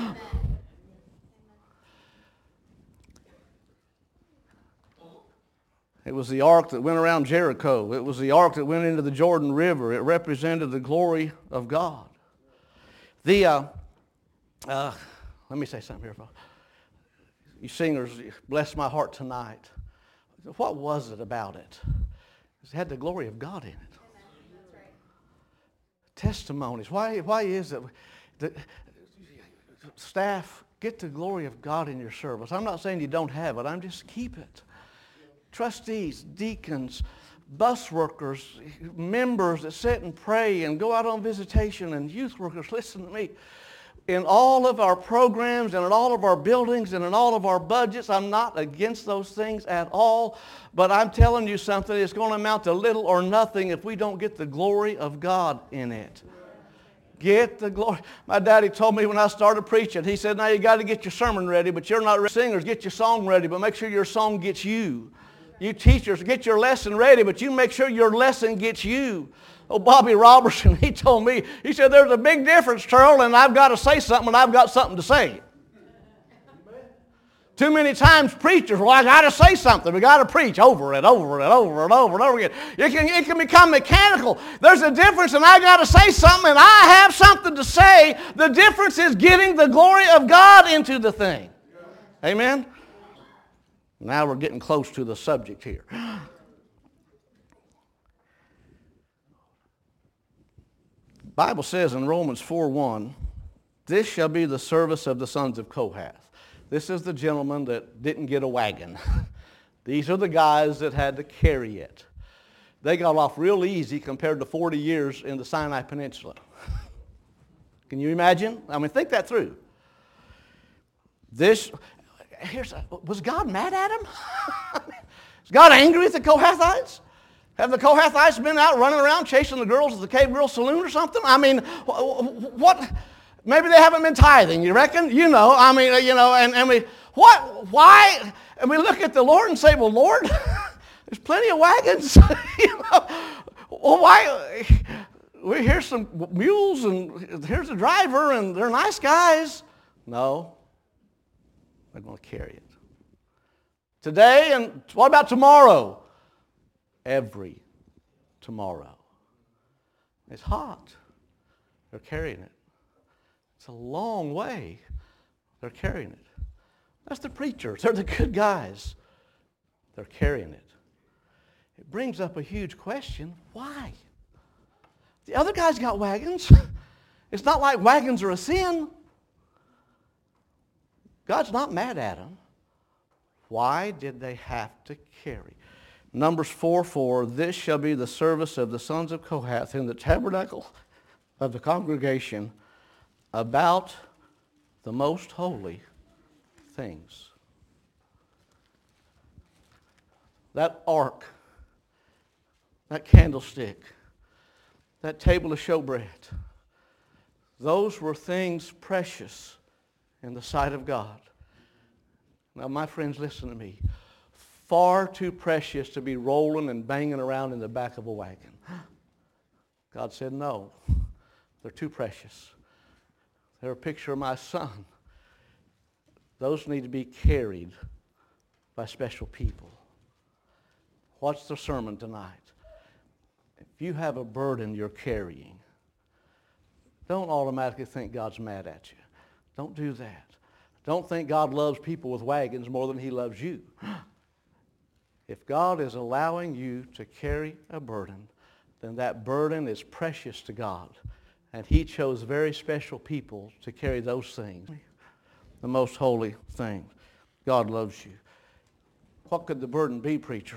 It was the ark that went around Jericho. It was the ark that went into the Jordan River. It represented the glory of God. The, uh, uh, let me say something here, folks. You singers, bless my heart tonight. What was it about it? It had the glory of God in it. That's right. Testimonies. Why, why is it that staff, get the glory of God in your service? I'm not saying you don't have it. I'm just keep it. Trustees, deacons, bus workers, members that sit and pray and go out on visitation, and youth workers, listen to me. In all of our programs and in all of our buildings and in all of our budgets, I'm not against those things at all, but I'm telling you something, it's going to amount to little or nothing if we don't get the glory of God in it. Get the glory. My daddy told me when I started preaching, he said, now you got to get your sermon ready, but you're not ready. Singers, get your song ready, but make sure your song gets you. You teachers, get your lesson ready, but you make sure your lesson gets you. Oh, Bobby Robertson, he told me, he said, there's a big difference, Charles, and I've got to say something, and I've got something to say. Too many times preachers, well, I got to say something. We got to preach over and over and over and over and over again. It can, it can become mechanical. There's a difference, and I got to say something, and I have something to say. The difference is getting the glory of God into the thing. Amen? Now we're getting close to the subject here. The Bible says in Romans four one, this shall be the service of the sons of Kohath. This is the gentleman that didn't get a wagon. These are the guys that had to carry it. They got off real easy compared to forty years in the Sinai Peninsula. Can you imagine? I mean, think that through. This... Here's a, was God mad at him? Is God angry at the Kohathites? Have the Kohathites been out running around chasing the girls at the Cave Girl Saloon or something? I mean, what? Maybe they haven't been tithing, you reckon? You know, I mean, you know, and, and we, what, why? And we look at the Lord and say, well, Lord, there's plenty of wagons. You know, well, why? We hear some mules and here's a driver and they're nice guys. No. They're going to carry it. Today, and what about tomorrow? Every tomorrow. It's hot. They're carrying it. It's a long way. They're carrying it. That's the preachers. They're the good guys. They're carrying it. It brings up a huge question. Why? The other guys got wagons. It's not like wagons are a sin. God's not mad at them. Why did they have to carry? Numbers four four, this shall be the service of the sons of Kohath in the tabernacle of the congregation about the most holy things. That ark, that candlestick, that table of showbread, those were things precious in the sight of God. Now, my friends, listen to me. Far too precious to be rolling and banging around in the back of a wagon. God said, no, they're too precious. They're a picture of my son. Those need to be carried by special people. What's the sermon tonight? If you have a burden you're carrying, don't automatically think God's mad at you. Don't do that. Don't think God loves people with wagons more than he loves you. If God is allowing you to carry a burden, then that burden is precious to God. And he chose very special people to carry those things. The most holy things. God loves you. What could the burden be, preacher?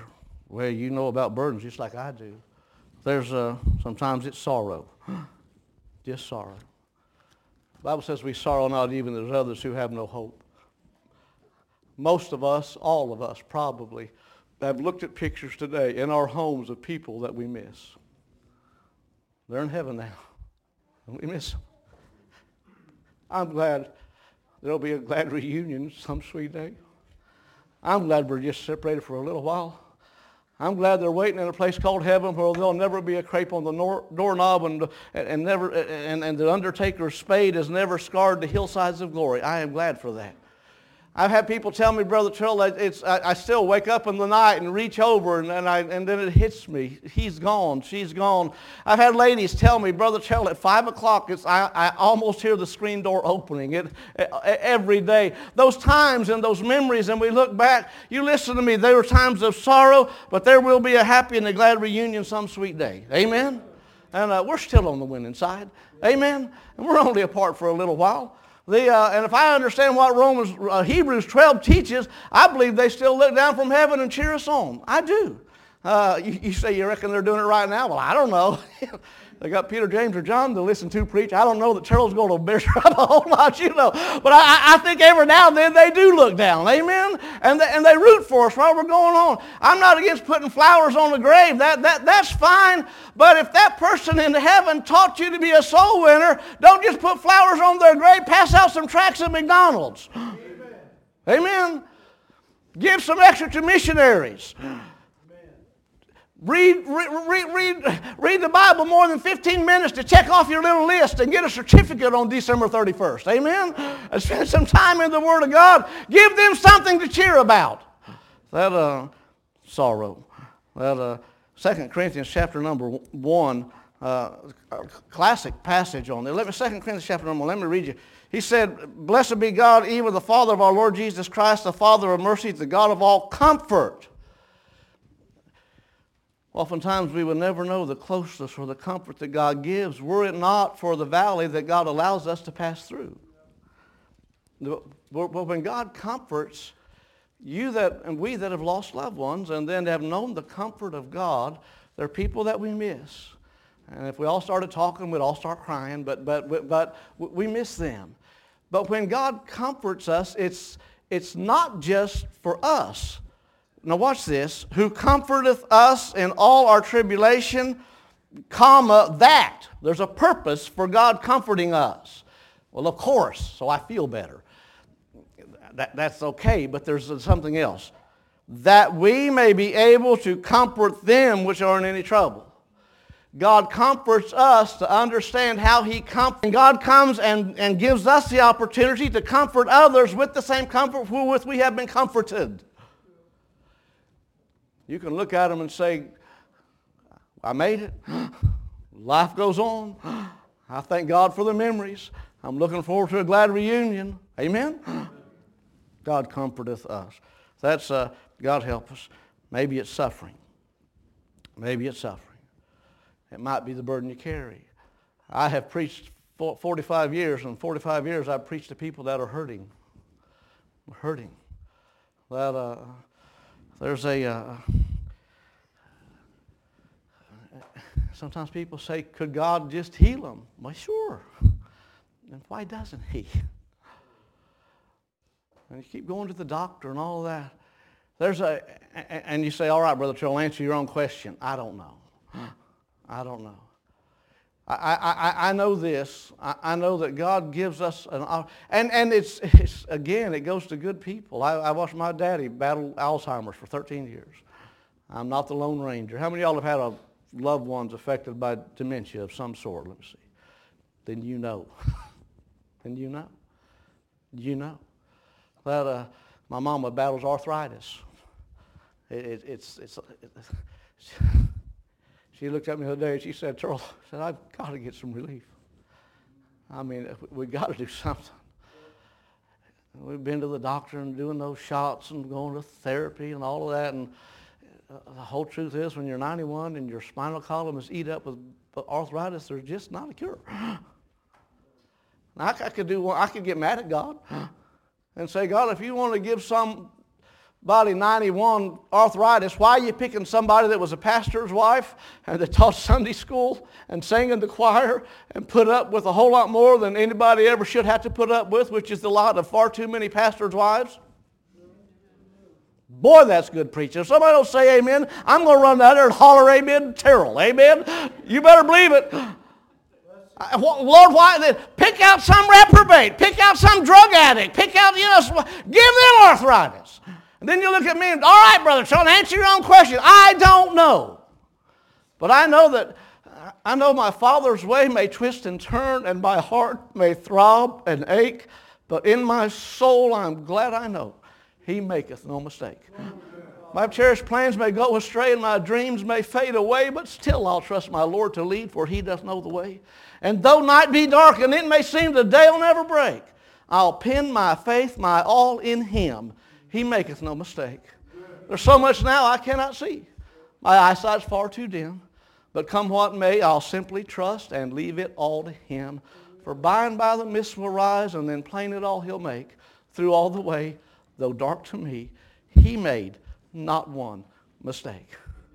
Well, you know about burdens just like I do. There's uh, sometimes it's sorrow, just sorrow. The Bible says we sorrow not even as others who have no hope. Most of us, all of us probably, have looked at pictures today in our homes of people that we miss. They're in heaven now, and we miss them. I'm glad there'll be a glad reunion some sweet day. I'm glad we're just separated for a little while. I'm glad they're waiting in a place called heaven where there'll never be a crepe on the nor- doorknob and, and, never, and, and the undertaker's spade has never scarred the hillsides of glory. I am glad for that. I've had people tell me, Brother Trill, it's, I, I still wake up in the night and reach over and, and, I, and then it hits me. He's gone. She's gone. I've had ladies tell me, Brother Trill, at five o'clock, it's, I, I almost hear the screen door opening it, every day. Those times and those memories, and we look back, you listen to me, there were times of sorrow, but there will be a happy and a glad reunion some sweet day. Amen? And uh, we're still on the winning side. Amen? And we're only apart for a little while. The, uh, and if I understand what Romans, uh, Hebrews twelve teaches, I believe they still look down from heaven and cheer us on. I do. Uh, you, you say you reckon they're doing it right now? Well, I don't know. They got Peter, James, or John to listen to preach. I don't know that Charles going to measure up a whole lot, you know. But I, I think every now and then they do look down. Amen? And they, and they root for us while we're going on. I'm not against putting flowers on the grave. That, that, that's fine. But if that person in heaven taught you to be a soul winner, don't just put flowers on their grave. Pass out some tracts at McDonald's. Amen. Amen? Give some extra to missionaries. Read, read, read, read the Bible more than fifteen minutes to check off your little list and get a certificate on December thirty-first. Amen? And spend some time in the Word of God. Give them something to cheer about. That uh, sorrow. That uh, Second Corinthians chapter number one, uh, classic passage on there. Let me, Second Corinthians chapter number one, let me read you. He said, "Blessed be God, even the Father of our Lord Jesus Christ, the Father of mercy, the God of all comfort." Oftentimes we would never know the closeness or the comfort that God gives were it not for the valley that God allows us to pass through. But when God comforts you that and we that have lost loved ones and then have known the comfort of God, there are people that we miss. And if we all started talking, we'd all start crying, but, but, but we miss them. But when God comforts us, it's, it's not just for us. Now watch this. Who comforteth us in all our tribulation, comma, that. There's a purpose for God comforting us. Well, of course, so I feel better. That, that's okay, but there's something else. That we may be able to comfort them which are in any trouble. God comforts us to understand how He comforts. And God comes and, and gives us the opportunity to comfort others with the same comfort wherewith we have been comforted. You can look at them and say, I made it. Life goes on. I thank God for the memories. I'm looking forward to a glad reunion. Amen? God comforteth us. That's, uh, God help us. Maybe it's suffering. Maybe it's suffering. It might be the burden you carry. I have preached for forty-five years, and forty-five years I've preached to people that are hurting. Hurting. That, uh, there's a, uh, sometimes people say, could God just heal them? Well, sure. And why doesn't He? And you keep going to the doctor and all that. There's a, and you say, all right, Brother Trill, answer your own question. I don't know. I don't know. I, I, I know this. I, I know that God gives us an, and, and it's, it's, again, it goes to good people. I, I watched my daddy battle Alzheimer's for thirteen years. I'm not the Lone Ranger. How many of y'all have had a loved ones affected by dementia of some sort? Let me see. Then you know. Then you know. You know. That uh, my mama battles arthritis. It, it, it's, it's, it, she looked at me the other day and she said, Charles, I said, I've got to get some relief. I mean, we've got to do something. We've been to the doctor and doing those shots and going to therapy and all of that. And the whole truth is, when you're ninety-one and your spinal column is eat up with arthritis, there's just not a cure. Now, I could do. I could get mad at God and say, God, if you want to give some body ninety-one arthritis. Why are you picking somebody that was a pastor's wife and that taught Sunday school and sang in the choir and put up with a whole lot more than anybody ever should have to put up with, which is the lot of far too many pastors' wives? Boy, that's good preaching. If somebody don't say amen, I'm going to run down there and holler amen to Terrell. Amen? You better believe it. I- Lord, why? Pick out some reprobate. Pick out some drug addict. Pick out, you know, give them arthritis. And then you look at me and, all right, Brother Sean, answer your own question. I don't know. But I know that, I know my Father's way may twist and turn, and my heart may throb and ache, but in my soul I'm glad I know He maketh no mistake. My cherished plans may go astray, and my dreams may fade away, but still I'll trust my Lord to lead, for He doth know the way. And though night be dark, and it may seem the day will never break, I'll pin my faith, my all in Him. He maketh no mistake. There's so much now I cannot see. My eyesight's far too dim. But come what may, I'll simply trust and leave it all to Him. For by and by the mist will rise, and then plain it all He'll make. Through all the way, though dark to me, He made not one mistake.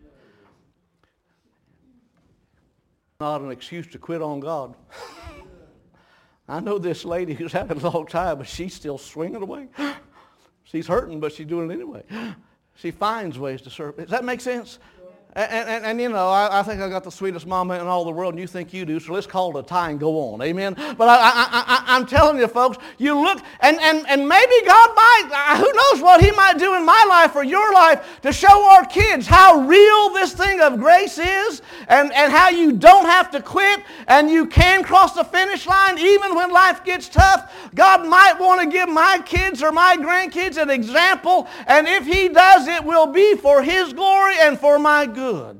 Not an excuse to quit on God. I know this lady who's had it a long time, but she's still swinging away. She's hurting, but she's doing it anyway. She finds ways to serve. Does that make sense? And, and, and you know, I, I think I got the sweetest mama in all the world, and you think you do, so let's call it a tie and go on. Amen? But I, I, I, I'm telling you, folks, you look, and, and, and maybe God might, who knows what He might do in my life or your life to show our kids how real this thing of grace is, and, and how you don't have to quit, and you can cross the finish line even when life gets tough. God might want to give my kids or my grandkids an example, and if He does, it will be for His glory and for my good. Good.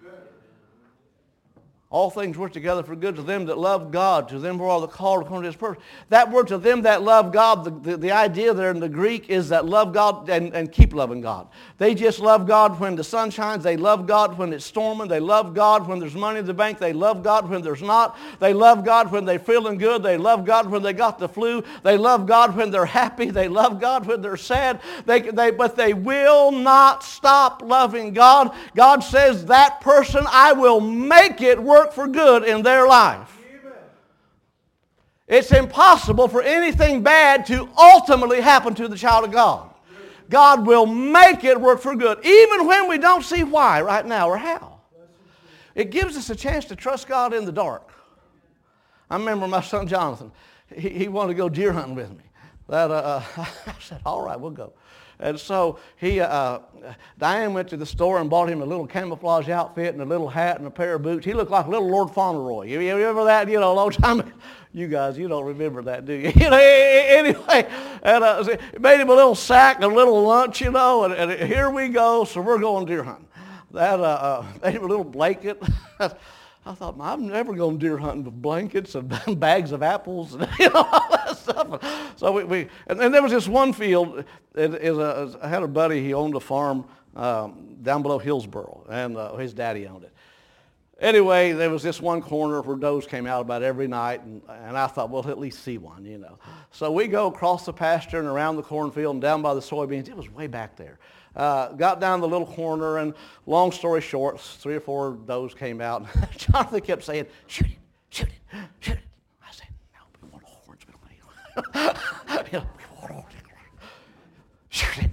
All things work together for good to them that love God, to them who are the called according to His purpose. That word to them that love God, the, the, the idea there in the Greek is that love God and, and keep loving God. They just love God when the sun shines. They love God when it's storming. They love God when there's money in the bank. They love God when there's not. They love God when they're feeling good. They love God when they got the flu. They love God when they're happy. They love God when they're sad. They, they, but they will not stop loving God. God says that person, I will make it work for good in their life. Amen. It's impossible for anything bad to ultimately happen to the child of God. God will make it work for good, even when we don't see why right now or how. It gives us a chance to trust God in the dark. I remember my son Jonathan. He, he wanted to go deer hunting with me. That uh, I said, all right, we'll go. And so he, uh, Diane went to the store and bought him a little camouflage outfit and a little hat and a pair of boots. He looked like a little Lord Fauntleroy. You, you remember that? You know, a long time ago. You guys, you don't remember that, do you? You know, anyway, and uh, made him a little sack and a little lunch, you know, and, and here we go. So we're going deer hunting. That uh, uh, made him a little blanket. I thought, I'm never going deer hunting with blankets and bags of apples and you know, all that stuff. So we, we and then there was this one field. It, it, uh, I had a buddy. He owned a farm um, down below Hillsboro, and uh, his daddy owned it. Anyway, there was this one corner where does came out about every night, and, and I thought, well, at least see one, you know. So we go across the pasture and around the cornfield and down by the soybeans. It was way back there. Uh, got down the little corner, and long story short, three or four does came out. Jonathan kept saying, shoot it, shoot it, shoot it. I said, no, we want horns. We don't want you know, we want horns. Shoot it.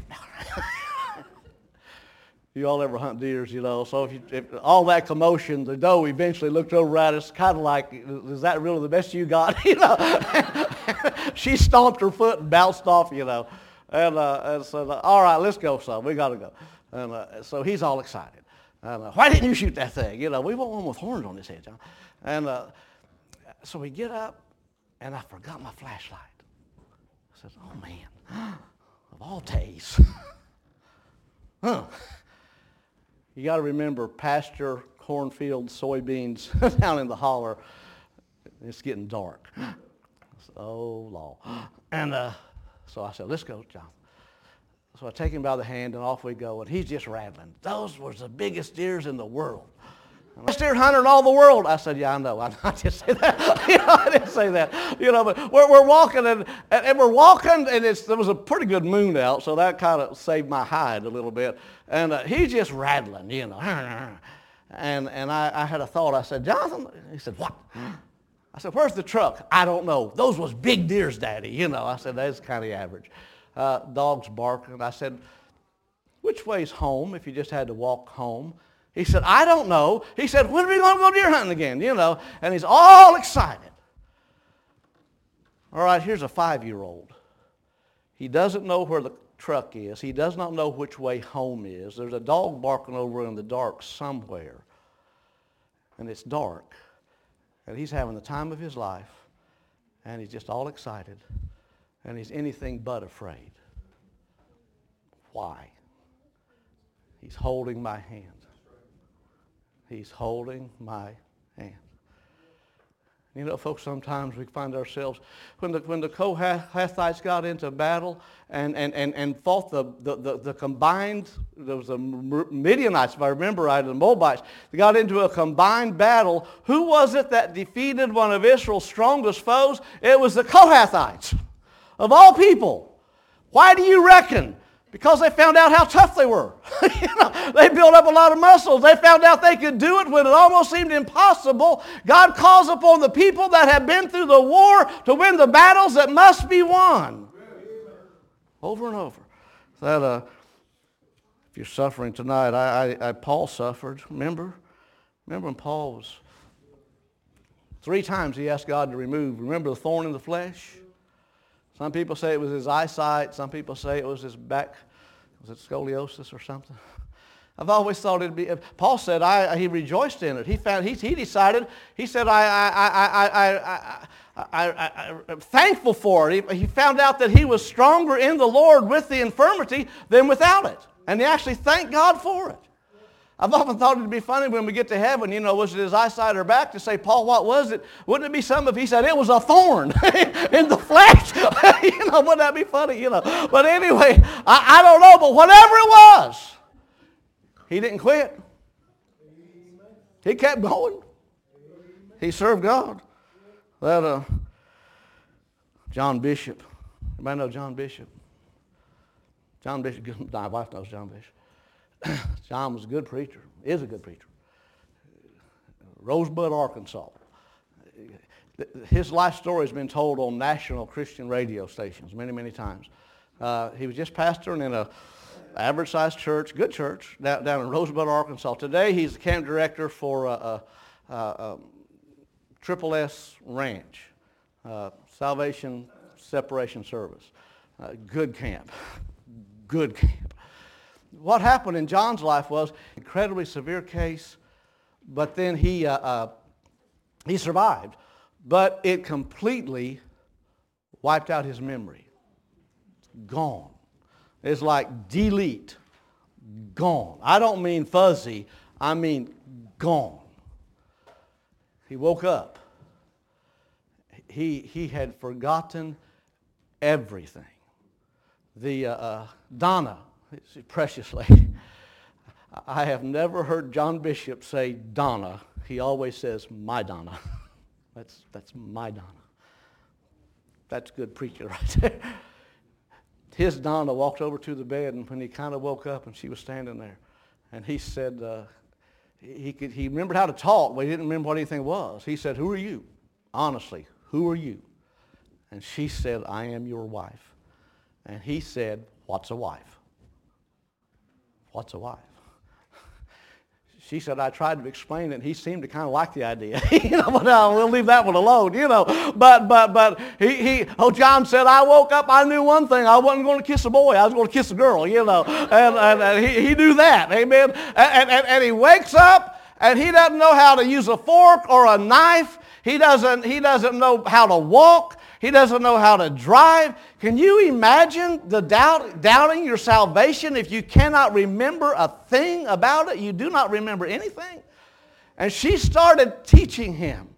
You all ever hunt deers, you know, so if, you, if all that commotion, the doe eventually looked over at us, kind of like, is that really the best you got, you know? She stomped her foot and bounced off, you know. And, uh, and so, uh, all right, let's go, son. We got to go. And uh, so he's all excited. And, uh, why didn't you shoot that thing? You know, we want one with horns on his head, John. And uh, so we get up, and I forgot my flashlight. I said, oh, man, of all days. huh. You got to remember pasture, cornfield, soybeans down in the holler. It's getting dark. Oh, Lord. And uh, so I said, let's go, John. So I take him by the hand, and off we go, and he's just rattling. Those were the biggest deers in the world. Best deer hunter in all the world. I said, yeah, I know. I, I didn't say that. you know, I didn't say that. You know, but we're, we're walking, and, and, and we're walking, and it's, there was a pretty good moon out, so that kind of saved my hide a little bit. And uh, he's just rattling, you know. And, and I, I had a thought. I said, Jonathan, he said, what? I said, where's the truck? I don't know. Those was big deers, Daddy. You know, I said, that's kind of average. Uh, dogs barking. I said, which way's home if you just had to walk home? He said, I don't know. He said, when are we going to go deer hunting again? You know, and he's all excited. All right, here's a five-year-old. He doesn't know where the truck is. He does not know which way home is. There's a dog barking over in the dark somewhere, and it's dark, and he's having the time of his life, and he's just all excited, and he's anything but afraid. Why? He's holding my hand. He's holding my hand. You know, folks, sometimes we find ourselves, when the, when the Kohathites got into battle and, and, and, and fought the, the, the, the combined, there was the Midianites, if I remember right, the Moabites, they got into a combined battle. Who was it that defeated one of Israel's strongest foes? It was the Kohathites, of all people. Why do you reckon? Because they found out how tough they were. you know, they built up a lot of muscles. They found out they could do it when it almost seemed impossible. God calls upon the people that have been through the war to win the battles that must be won. Over and over. That uh, if you're suffering tonight, I, I, I Paul suffered. Remember? Remember when Paul was three times he asked God to remove. Remember the thorn in the flesh? Some people say it was his eyesight. Some people say it was his back. Was it scoliosis or something? I've always thought it'd be. Paul said I, he rejoiced in it. He found he, he decided. He said I I I I I I, I, I'm thankful for it. He, he found out that he was stronger in the Lord with the infirmity than without it, and he actually thanked God for it. I've often thought it'd be funny when we get to heaven, you know, was it his eyesight or back, to say, Paul, what was it? Wouldn't it be something if he said it was a thorn in the flesh? you know, wouldn't that be funny? You know. But anyway, I, I don't know, but whatever it was, he didn't quit. He kept going. He served God. That uh, John Bishop, anybody know John Bishop? John Bishop, my wife knows John Bishop. John was a good preacher, is a good preacher. Rosebud, Arkansas. His life story has been told on national Christian radio stations many, many times. Uh, he was just pastoring in a average-sized church, good church, down, down in Rosebud, Arkansas. Today he's the camp director for uh, uh, uh, Triple S Ranch, uh, Salvation Separation Service. Uh, good camp, good camp. What happened in John's life was incredibly severe case, but then he uh, uh, he survived, but it completely wiped out his memory. Gone. It's like delete. Gone. I don't mean fuzzy. I mean gone. He woke up. He he had forgotten everything. The uh, uh, Donna. It's a precious lady. I have never heard John Bishop say Donna. He always says my Donna. That's that's my Donna. That's good preaching right there. His Donna walked over to the bed, and when he kind of woke up, and she was standing there, and he said uh, he could he remembered how to talk, but he didn't remember what anything was. He said, "Who are you? Honestly, who are you?" And she said, "I am your wife." And he said, "What's a wife?" What's a wife? She said, I tried to explain it, and he seemed to kind of like the idea. you know, but uh, we'll leave that one alone, you know. But but but he, he oh, John said, I woke up, I knew one thing. I wasn't going to kiss a boy. I was going to kiss a girl, you know. And, and, and he, he knew that, amen. And, and, and he wakes up, and he doesn't know how to use a fork or a knife. He doesn't, he doesn't know how to walk. He doesn't know how to drive. Can you imagine the doubt, doubting your salvation if you cannot remember a thing about it? You do not remember anything. And she started teaching him.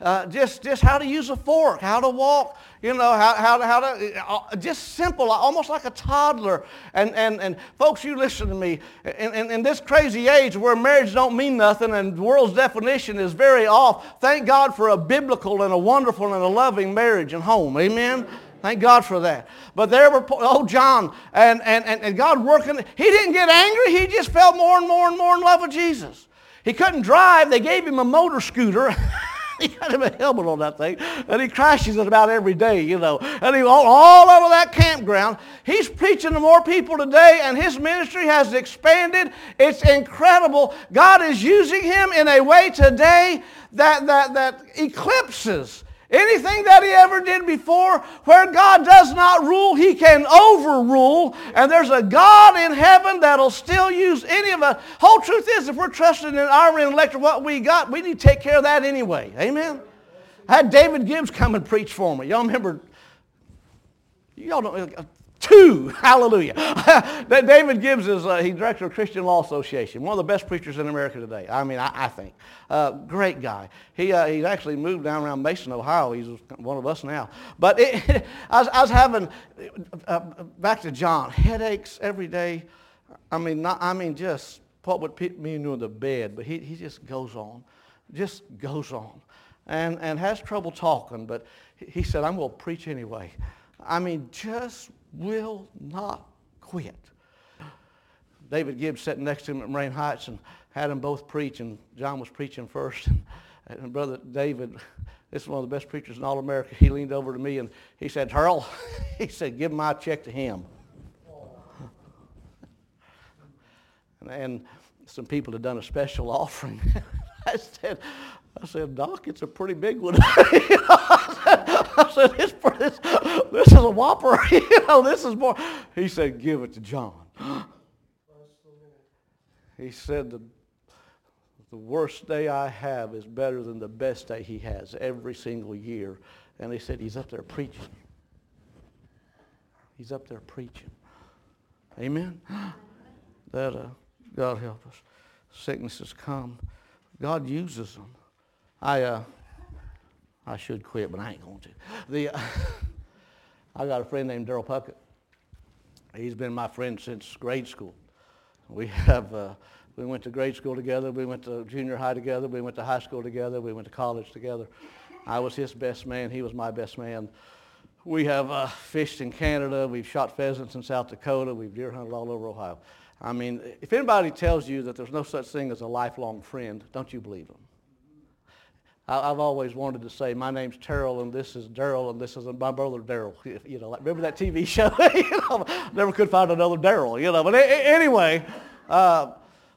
Uh, just, just how to use a fork, how to walk, you know, how, how, to, how to, uh, just simple, almost like a toddler. And, and, and folks, you listen to me. In, in, in this crazy age where marriage don't mean nothing and the world's definition is very off, thank God for a biblical and a wonderful and a loving marriage and home. Amen? Thank God for that. But there were, oh, John, and, and, and God working. He didn't get angry. He just fell more and more and more in love with Jesus. He couldn't drive. They gave him a motor scooter. He got him a helmet on that thing, and he crashes it about every day, you know. And he all, all over that campground. He's preaching to more people today, and his ministry has expanded. It's incredible. God is using him in a way today that, that, that eclipses anything that he ever did before. Where God does not rule, he can overrule. And there's a God in heaven that'll still use any of us. Whole truth is, if we're trusting in our intellect or what we got, we need to take care of that anyway. Amen? I had David Gibbs come and preach for me. Y'all remember? Y'all don't... Two, hallelujah. David Gibbs is, uh, he's director of Christian Law Association, one of the best preachers in America today. I mean, I, I think. Uh, great guy. He uh, he actually moved down around Mason, Ohio. He's one of us now. But it, I, was, I was having, uh, back to John, headaches every day. I mean, not, I mean, just what would put me into the bed, but he, he just goes on, just goes on, and, and has trouble talking, but he said, I'm going to preach anyway. I mean, just will not quit. David Gibbs sat next to him at Moraine Heights and had them both preach, and John was preaching first. And, and Brother David, this is one of the best preachers in all America, he leaned over to me and he said, Terrell, he said, give my check to him. and, and some people had done a special offering. I said, I said, Doc, it's a pretty big one. you know, I said, I said this, this, this is a whopper. you know, this is more. He said, give it to John. He said, the, the worst day I have is better than the best day he has every single year. And he said, he's up there preaching. He's up there preaching. Amen? That uh, God help us. Sicknesses come. God uses them. I uh, I should quit, but I ain't going to. The uh, I got a friend named Daryl Puckett. He's been my friend since grade school. We have uh, we went to grade school together. We went to junior high together. We went to high school together. We went to college together. I was his best man. He was my best man. We have uh, fished in Canada. We've shot pheasants in South Dakota. We've deer hunted all over Ohio. I mean, if anybody tells you that there's no such thing as a lifelong friend, don't you believe them? I've always wanted to say, my name's Terrell, and this is Daryl, and this is my brother Daryl. You know, like, remember that T V show? you know, never could find another Daryl. You know, but anyway, uh,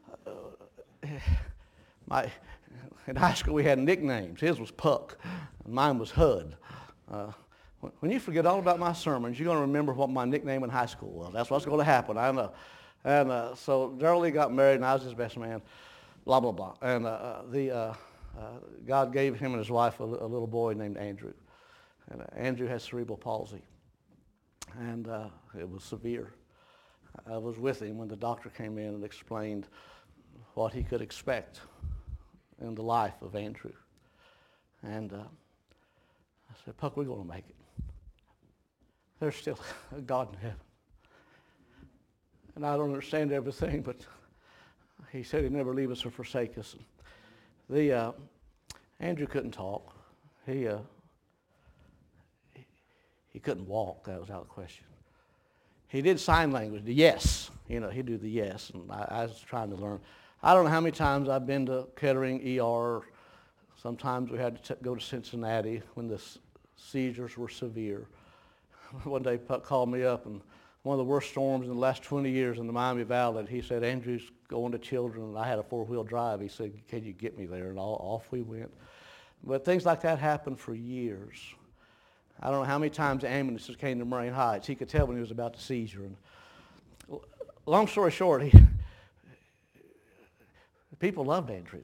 my in high school we had nicknames. His was Puck, and mine was Hud. Uh, when you forget all about my sermons, you're going to remember what my nickname in high school was. That's what's going to happen. I know. And uh, so Daryl got married, and I was his best man. Blah blah blah. And uh, the uh, Uh, God gave him and his wife a, a little boy named Andrew. And uh, Andrew has cerebral palsy. And uh, it was severe. I was with him when the doctor came in and explained what he could expect in the life of Andrew. And uh, I said, Puck, we're going to make it. There's still a God in heaven. And I don't understand everything, but he said he'd never leave us or forsake us. The uh, Andrew couldn't talk. He, uh, he he couldn't walk. That was out of the question. He did sign language. The yes, you know, he'd do the yes, and I, I was trying to learn. I don't know how many times I've been to Kettering E R. Sometimes we had to t- go to Cincinnati when the s- seizures were severe. One day Puck called me up, and one of the worst storms in the last twenty years in the Miami Valley. He said, Andrew's going to Children, and I had a four-wheel drive. He said, can you get me there? And all, off we went. But things like that happened for years. I don't know how many times the ambulances came to Moraine Heights. He could tell when he was about to seizure. And long story short, he, people loved Andrew.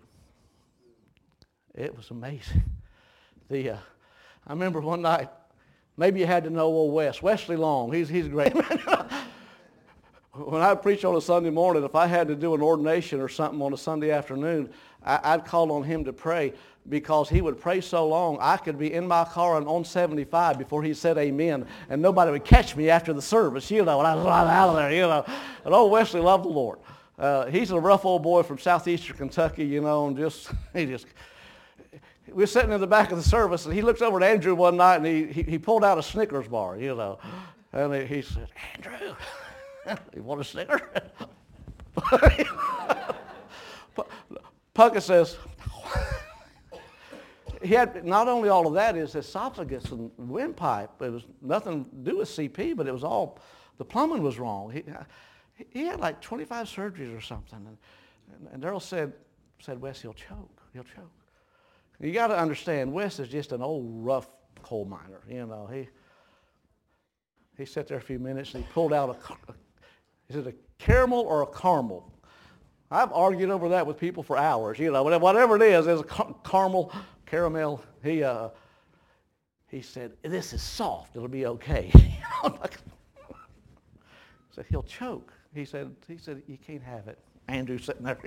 It was amazing. The uh, I remember one night, maybe you had to know old Wes, Wesley Long. He's he's great. when I preach on a Sunday morning, if I had to do an ordination or something on a Sunday afternoon, I, I'd call on him to pray, because he would pray so long, I could be in my car and on seventy-five before he said amen, and nobody would catch me after the service, you know, and I was right out of there, you know. And old Wesley loved the Lord. Uh, he's a rough old boy from southeastern Kentucky, you know, and just, he just, we were sitting in the back of the service, and he looked over at Andrew one night, and he, he, he pulled out a Snickers bar, you know, and he, he said, Andrew, you want a Snicker? Puckett says, he had not only all of that, his esophagus and windpipe. It was nothing to do with C P, but it was all, the plumbing was wrong. He, he had like twenty-five surgeries or something. And, and, and Darrell said, said, Wes, he'll choke. He'll choke. You got to understand, Wes is just an old rough coal miner. You know, he he sat there a few minutes and he pulled out a, a is it a caramel or a caramel? I've argued over that with people for hours. You know, whatever it is, there's a car- caramel. Caramel, he uh, he said, this is soft, it'll be okay. I said, he'll choke. He said, he said, you can't have it. Andrew sitting there.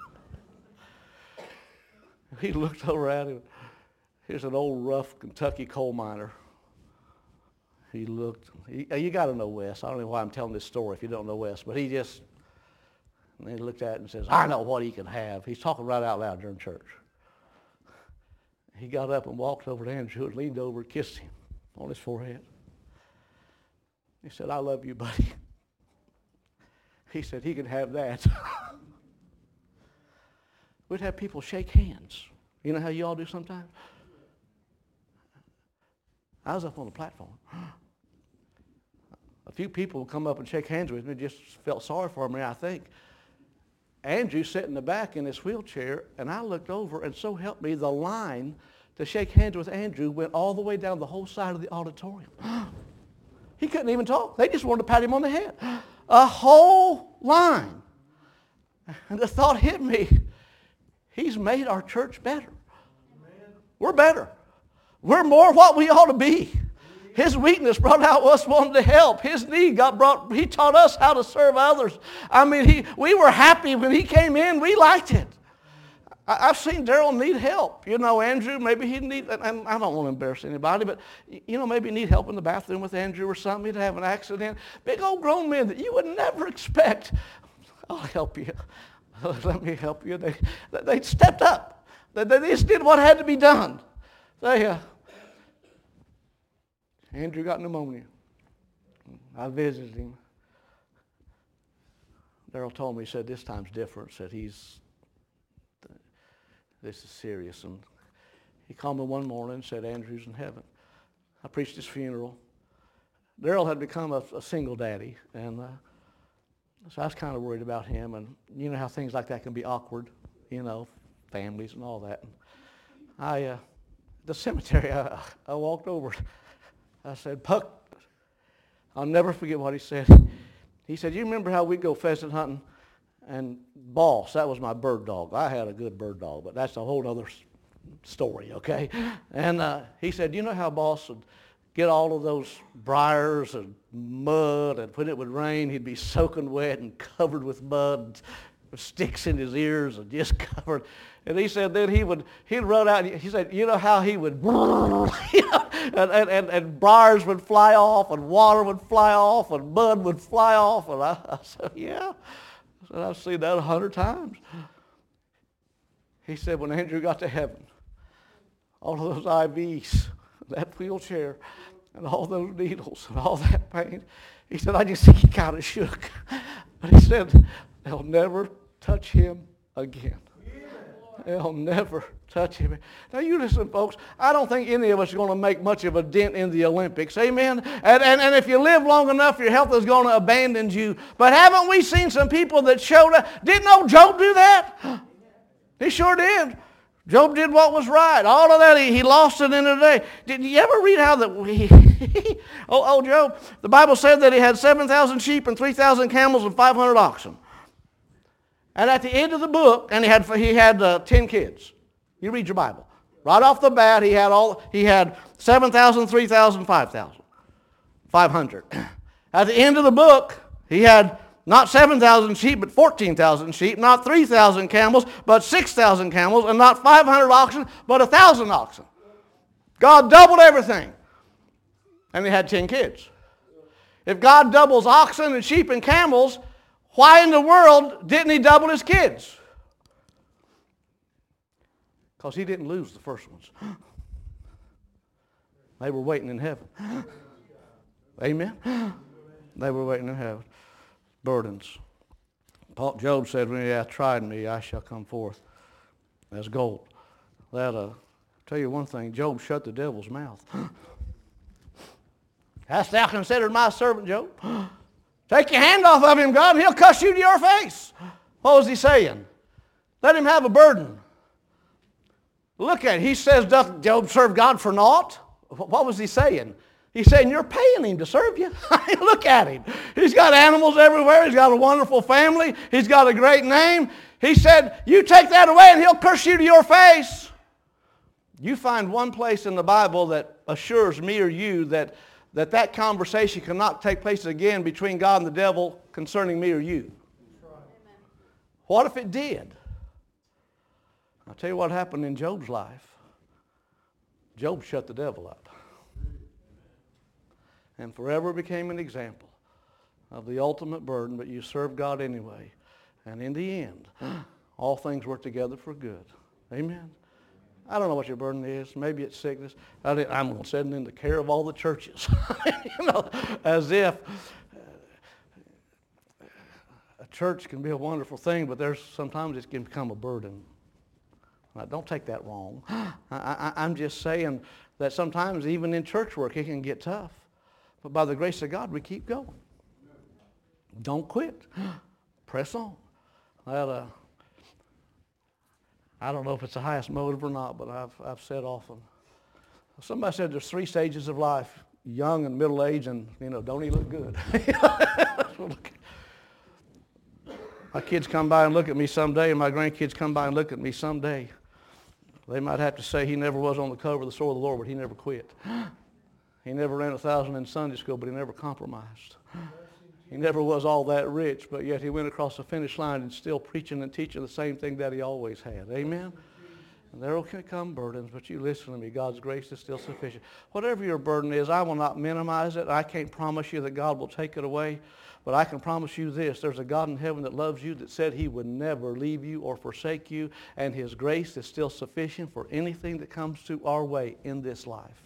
He looked over at him. Here's an old rough Kentucky coal miner. He looked, he, you got to know Wes. I don't know why I'm telling this story if you don't know Wes, but he just, and then he looked at it and says, I know what he can have. He's talking right out loud during church. He got up and walked over to Andrew and leaned over and kissed him on his forehead. He said, I love you, buddy. He said he could have that. We'd have people shake hands. You know how you all do sometimes? I was up on the platform. A few people would come up and shake hands with me, just felt sorry for me, I think. Andrew sat in the back in his wheelchair, and I looked over, and so helped me, the line to shake hands with Andrew went all the way down the whole side of the auditorium. He couldn't even talk. They just wanted to pat him on the head. A whole line. And the thought hit me, he's made our church better. We're better. We're more what we ought to be. His weakness brought out us wanting to help. His need got brought, he taught us how to serve others. I mean, he, we were happy when he came in. We liked it. I, I've seen Darrell need help. You know, Andrew, maybe he'd need, and I don't want to embarrass anybody, but, you know, maybe need help in the bathroom with Andrew or something. He'd have an accident. Big old grown men that you would never expect. I'll help you. Let me help you. They, they stepped up. They, they just did what had to be done. They, uh, Andrew got pneumonia. I visited him. Darrell told me, he said, this time's different. Said, he's, this is serious. And he called me one morning and said, Andrew's in heaven. I preached his funeral. Darrell had become a, a single daddy, and uh, so I was kind of worried about him. And you know how things like that can be awkward, you know, families and all that. And I, uh, the cemetery, I, I walked over. I said, Puck, I'll never forget what he said. He said, you remember how we'd go pheasant hunting? And Boss, that was my bird dog. I had a good bird dog, but that's a whole other story, okay? And uh, he said, you know how Boss would get all of those briars and mud, and when it would rain, he'd be soaking wet and covered with mud, with sticks in his ears and just covered. And he said then he would, he'd run out, and he said, you know how he would, you know, and, and, and, and briars would fly off, and water would fly off, and mud would fly off. And I, I said, yeah. I said, I've seen that a hundred times. He said, when Andrew got to heaven, all of those I Vs, that wheelchair, and all those needles, and all that pain, he said, I just think he kind of shook. But he said, they'll never touch him again. They'll never touch him. Now you listen, folks, I don't think any of us are going to make much of a dent in the Olympics. Amen? And, and, and if you live long enough, your health is going to abandon you. But haven't we seen some people that showed up? Didn't old Job do that? He sure did. Job did what was right. All of that, he, he lost it in a day. Did you ever read how that he, oh, oh, Job, the Bible said that he had seven thousand sheep and three thousand camels and five hundred oxen. And at the end of the book, and he had he had uh, ten kids. You read your Bible. Right off the bat, he had all he had seven thousand, three thousand, five thousand, five hundred. At the end of the book, he had not seven thousand sheep, but fourteen thousand sheep, not three thousand camels, but six thousand camels, and not five hundred oxen, but one thousand oxen. God doubled everything. And they had ten kids. If God doubles oxen and sheep and camels, why in the world didn't he double his kids? Because he didn't lose the first ones. They were waiting in heaven. Amen? They were waiting in heaven. Burdens. Paul, Job said, when he hath tried me, I shall come forth as gold. That, uh, tell you one thing, Job shut the devil's mouth. Hast thou considered my servant Job? Take your hand off of him, God, and he'll cuss you to your face. What was he saying? Let him have a burden. Look at it. He says, doth Job serve God for naught? What was he saying? He's saying, you're paying him to serve you. Look at him. He's got animals everywhere. He's got a wonderful family. He's got a great name. He said, you take that away and he'll curse you to your face. You find one place in the Bible that assures me or you that that that conversation cannot take place again between God and the devil concerning me or you. What if it did? I'll tell you what happened in Job's life. Job shut the devil up. And forever became an example of the ultimate burden, but you serve God anyway. And in the end, all things work together for good. Amen. I don't know what your burden is. Maybe it's sickness. I didn't, I'm going to send it in the care of all the churches. You know, as if a church can be a wonderful thing, but there's sometimes it can become a burden. Now, don't take that wrong. I, I, I'm just saying that sometimes even in church work it can get tough. But by the grace of God, we keep going. Don't quit. Press on. That, uh, I don't know if it's the highest motive or not, but I've, I've said often. Somebody said there's three stages of life, young and middle age, and, you know, don't he look good? My kids come by and look at me someday, and my grandkids come by and look at me someday. They might have to say he never was on the cover of the Sword of the Lord, but he never quit. He never ran a thousand in Sunday school, but he never compromised. He never was all that rich, but yet he went across the finish line and still preaching and teaching the same thing that he always had. Amen? And there will come burdens, but you listen to me. God's grace is still sufficient. Whatever your burden is, I will not minimize it. I can't promise you that God will take it away, but I can promise you this. There's a God in heaven that loves you, that said he would never leave you or forsake you, and his grace is still sufficient for anything that comes to our way in this life.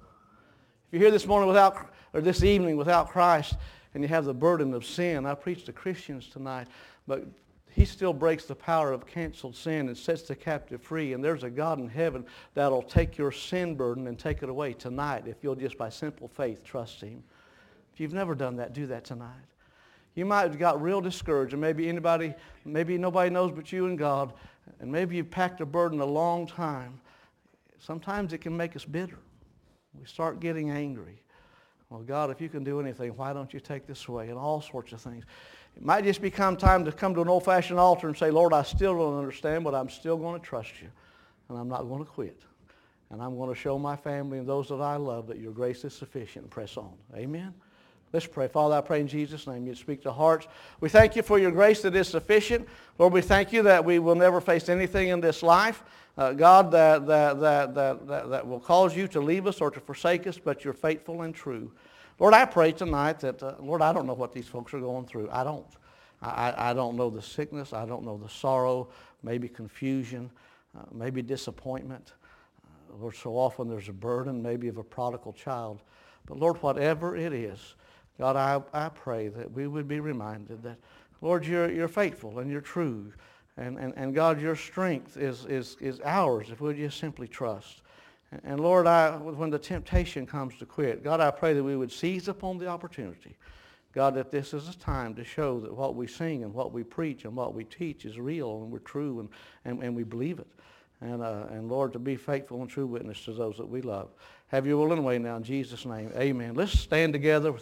If you're here this morning without, or this evening without Christ, and you have the burden of sin, I preach to Christians tonight, but he still breaks the power of canceled sin and sets the captive free, and there's a God in heaven that'll take your sin burden and take it away tonight if you'll just by simple faith trust him. If you've never done that, do that tonight. You might have got real discouraged, and maybe anybody, maybe nobody knows but you and God, and maybe you've packed a burden a long time. Sometimes it can make us bitter. We start getting angry. Well, God, if you can do anything, why don't you take this away? And all sorts of things. It might just become time to come to an old-fashioned altar and say, Lord, I still don't understand, but I'm still going to trust you. And I'm not going to quit. And I'm going to show my family and those that I love that your grace is sufficient, and press on. Amen? Let's pray. Father, I pray in Jesus' name you'd speak to hearts. We thank you for your grace that is sufficient. Lord, we thank you that we will never face anything in this life, uh, God, that, that, that, that, that, that will cause you to leave us or to forsake us, but you're faithful and true. Lord, I pray tonight that, uh, Lord, I don't know what these folks are going through. I don't. I, I don't know the sickness. I don't know the sorrow, maybe confusion, uh, maybe disappointment. Uh, Lord, so often there's a burden maybe of a prodigal child. But Lord, whatever it is, God, I, I pray that we would be reminded that, Lord, you're, you're faithful and you're true. And, and, and God, your strength is, is, is ours if we'll just simply trust. And, and Lord, I, when the temptation comes to quit, God, I pray that we would seize upon the opportunity. God, that this is a time to show that what we sing and what we preach and what we teach is real and we're true and, and, and we believe it. And, uh, and Lord, to be faithful and true witness to those that we love. Have your will and way now in Jesus' name. Amen. Let's stand together.